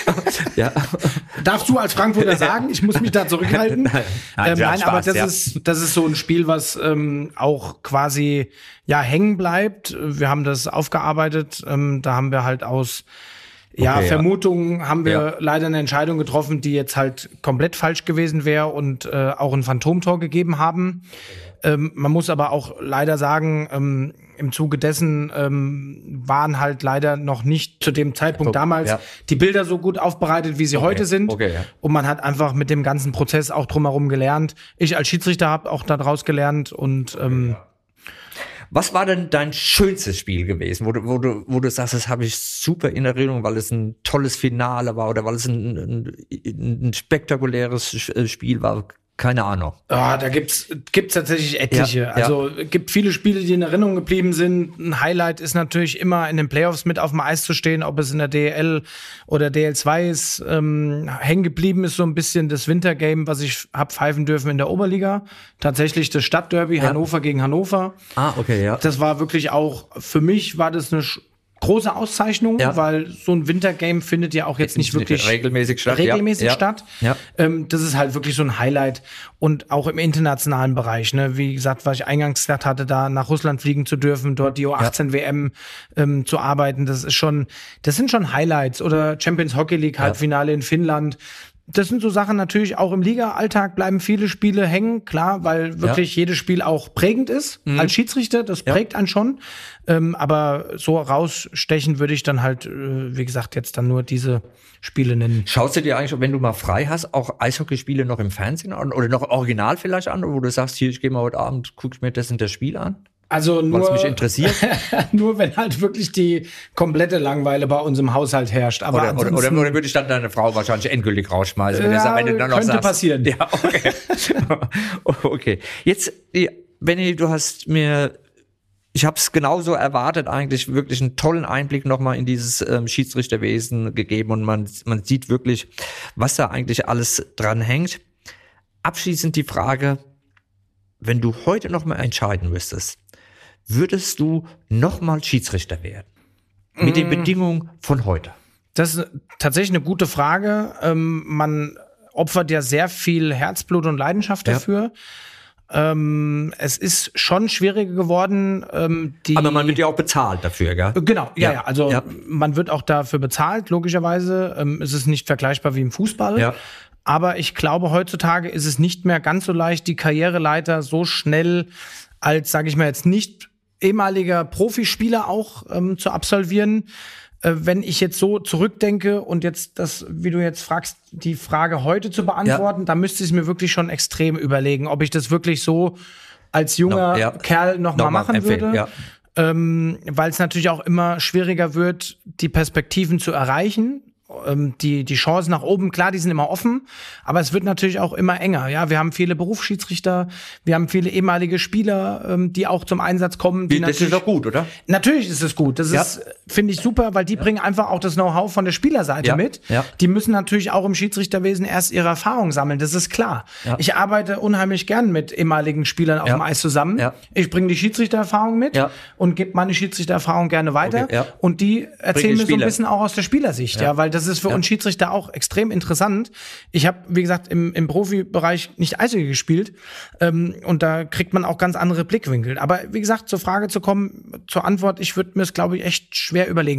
ja. Darfst du als Frankfurter sagen? Ich muss mich da zurückhalten. Nein, nein, ähm, nein Spaß, aber das ja. ist das ist so ein Spiel, was ähm, auch quasi ja hängen bleibt. Wir haben das aufgearbeitet. Ähm, da haben wir halt aus ja okay, Vermutungen ja. haben wir ja. leider eine Entscheidung getroffen, die jetzt halt komplett falsch gewesen wäre und äh, auch ein Phantomtor gegeben haben. Ähm, man muss aber auch leider sagen, ähm, im Zuge dessen ähm, waren halt leider noch nicht zu dem Zeitpunkt damals ja. die Bilder so gut aufbereitet, wie sie okay. heute sind. Okay, ja. Und man hat einfach mit dem ganzen Prozess auch drumherum gelernt. Ich als Schiedsrichter habe auch daraus gelernt. Und ähm, ja. Was war denn dein schönstes Spiel gewesen, wo du, wo du, wo du sagst, das habe ich super in Erinnerung, weil es ein tolles Finale war oder weil es ein, ein, ein spektakuläres Spiel war? Keine Ahnung. Ah, da gibt's gibt's tatsächlich etliche. Ja, also ja. gibt viele Spiele, die in Erinnerung geblieben sind. Ein Highlight ist natürlich immer in den Playoffs mit auf dem Eis zu stehen, ob es in der D E L oder D L zwei ist. Ähm, hängen geblieben ist so ein bisschen das Wintergame, was ich hab pfeifen dürfen in der Oberliga. Tatsächlich das Stadtderby ja. Hannover gegen Hannover. Ah, okay, ja. Das war wirklich auch, für mich war das eine große Auszeichnung, ja. weil so ein Wintergame findet ja auch jetzt nicht wirklich regelmäßig statt. Regelmäßig ja. statt. Ja. Ähm, das ist halt wirklich so ein Highlight und auch im internationalen Bereich. Ne? Wie gesagt, was ich eingangs gesagt hatte, da nach Russland fliegen zu dürfen, dort die U achtzehn ja. W M ähm, zu arbeiten, das ist schon, das sind schon Highlights. Oder Champions Hockey League Halbfinale ja. in Finnland. Das sind so Sachen natürlich, auch im Liga-Alltag bleiben viele Spiele hängen, klar, weil wirklich ja. jedes Spiel auch prägend ist, mhm. als Schiedsrichter, das ja. prägt einen schon. Ähm, aber so rausstechen würde ich dann halt, äh, wie gesagt, jetzt dann nur diese Spiele nennen. Schaust du dir eigentlich, wenn du mal frei hast, auch Eishockeyspiele noch im Fernsehen an oder noch original vielleicht an, wo du sagst, hier, ich gehe mal heute Abend, guck ich mir das und das Spiel an? Also nur, was mich interessiert. nur wenn halt wirklich die komplette Langeweile bei uns im Haushalt herrscht. Aber oder, oder, oder, oder würde ich dann deine Frau wahrscheinlich endgültig rausschmeißen, wenn ja, das am Ende dann noch könnte sagst. passieren. Ja, okay. okay. Jetzt, Benny, du hast mir, ich habe es genauso erwartet, eigentlich wirklich einen tollen Einblick nochmal in dieses ähm, Schiedsrichterwesen gegeben und man, man sieht wirklich, was da eigentlich alles dran hängt. Abschließend die Frage, wenn du heute nochmal entscheiden müsstest, würdest du nochmal Schiedsrichter werden? Mit den Bedingungen von heute? Das ist tatsächlich eine gute Frage. Ähm, man opfert ja sehr viel Herzblut und Leidenschaft ja. dafür. Ähm, es ist schon schwieriger geworden. Ähm, die Aber man wird ja auch bezahlt dafür, gell? Genau, ja, ja. ja. Also ja. man wird auch dafür bezahlt, logischerweise. Ähm, es ist nicht vergleichbar wie im Fußball. Ja. Aber ich glaube, heutzutage ist es nicht mehr ganz so leicht, die Karriereleiter so schnell als, sage ich mal jetzt, nicht ehemaliger Profispieler auch ähm, zu absolvieren. Äh, wenn ich jetzt so zurückdenke und jetzt das, wie du jetzt fragst, die Frage heute zu beantworten, ja. dann müsste ich es mir wirklich schon extrem überlegen, ob ich das wirklich so als junger no, ja. Kerl noch, noch mal machen empfehlen, würde. Ja. Ähm, weil es natürlich auch immer schwieriger wird, die Perspektiven zu erreichen. Die, die Chancen nach oben, klar, die sind immer offen, aber es wird natürlich auch immer enger. Ja, wir haben viele Berufsschiedsrichter, wir haben viele ehemalige Spieler, die auch zum Einsatz kommen. Die das ist doch gut, oder? Natürlich ist es gut. Das ja. ist, finde ich, super, weil die ja. bringen einfach auch das Know-how von der Spielerseite ja. mit. Ja. Die müssen natürlich auch im Schiedsrichterwesen erst ihre Erfahrung sammeln, das ist klar. Ja. Ich arbeite unheimlich gern mit ehemaligen Spielern auf ja. dem Eis zusammen. Ja. Ich bringe die Schiedsrichtererfahrung mit ja. und gebe meine Schiedsrichtererfahrung gerne weiter. Okay. Ja. Und die erzählen mir so ein bisschen auch aus der Spielersicht, ja, ja weil das ist für ja. uns Schiedsrichter auch extrem interessant. Ich habe, wie gesagt, im, im Profibereich nicht Eishockey gespielt ähm, und da kriegt man auch ganz andere Blickwinkel. Aber wie gesagt, zur Frage zu kommen, zur Antwort, ich würde mir es, glaube ich, echt schwer überlegen müssen.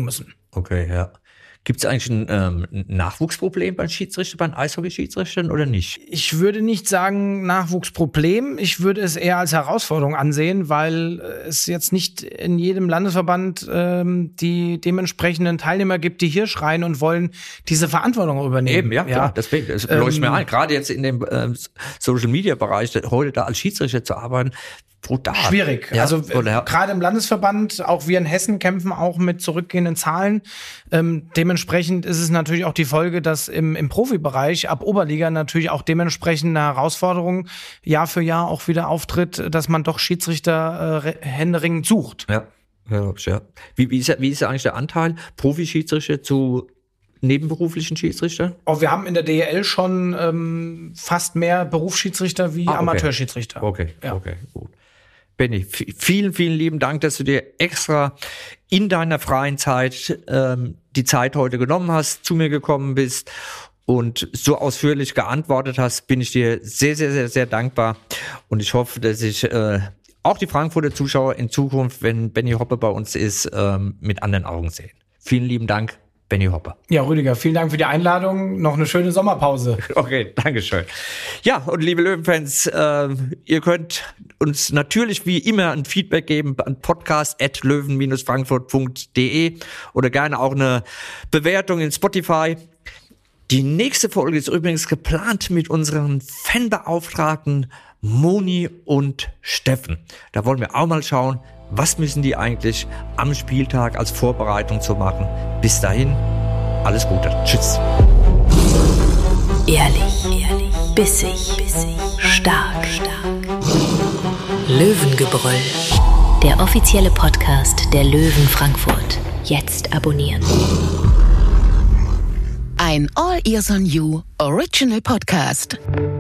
Okay, ja. Gibt es eigentlich ein ähm, Nachwuchsproblem beim Schiedsrichter, beim Eishockey-Schiedsrichtern oder nicht? Ich würde nicht sagen Nachwuchsproblem. Ich würde es eher als Herausforderung ansehen, weil es jetzt nicht in jedem Landesverband ähm, die dementsprechenden Teilnehmer gibt, die hier schreien und wollen diese Verantwortung übernehmen. Eben, ja, ja. klar, deswegen, das ähm, leuchtet mir ein. Gerade jetzt in dem ähm, Social-Media-Bereich, heute da als Schiedsrichter zu arbeiten, brutal. Schwierig. Ja, also ja. Gerade im Landesverband, auch wir in Hessen kämpfen auch mit zurückgehenden Zahlen. Ähm, dementsprechend ist es natürlich auch die Folge, dass im, im Profibereich ab Oberliga natürlich auch dementsprechend eine Herausforderung Jahr für Jahr auch wieder auftritt, dass man doch Schiedsrichter äh, händeringend sucht. Ja, ja, ja. Wie, wie, ist, wie ist eigentlich der Anteil Profischiedsrichter zu nebenberuflichen Schiedsrichter? Oh, wir haben in der D E L schon ähm, fast mehr Berufsschiedsrichter wie ah, okay. Amateurschiedsrichter. Okay, ja. okay, gut. Benny, vielen, vielen lieben Dank, dass du dir extra in deiner freien Zeit ähm, die Zeit heute genommen hast, zu mir gekommen bist und so ausführlich geantwortet hast. Bin ich dir sehr, sehr, sehr, sehr dankbar. Und ich hoffe, dass ich äh, auch die Frankfurter Zuschauer in Zukunft, wenn Benny Hoppe bei uns ist, ähm, mit anderen Augen sehen. Vielen lieben Dank. Benny Hoppe. Ja, Rüdiger, vielen Dank für die Einladung. Noch eine schöne Sommerpause. Okay, dankeschön. Ja, und liebe Löwenfans, äh, ihr könnt uns natürlich wie immer ein Feedback geben an podcast at löwen dash frankfurt punkt de oder gerne auch eine Bewertung in Spotify. Die nächste Folge ist übrigens geplant mit unseren Fanbeauftragten Moni und Steffen. Da wollen wir auch mal schauen, was müssen die eigentlich am Spieltag als Vorbereitung zu machen. Bis dahin, alles Gute. Tschüss. Ehrlich, ehrlich, bissig, bissig, stark, stark. Löwengebrüll, der offizielle Podcast der Löwen Frankfurt. Jetzt abonnieren. Ein All Ears on You Original Podcast.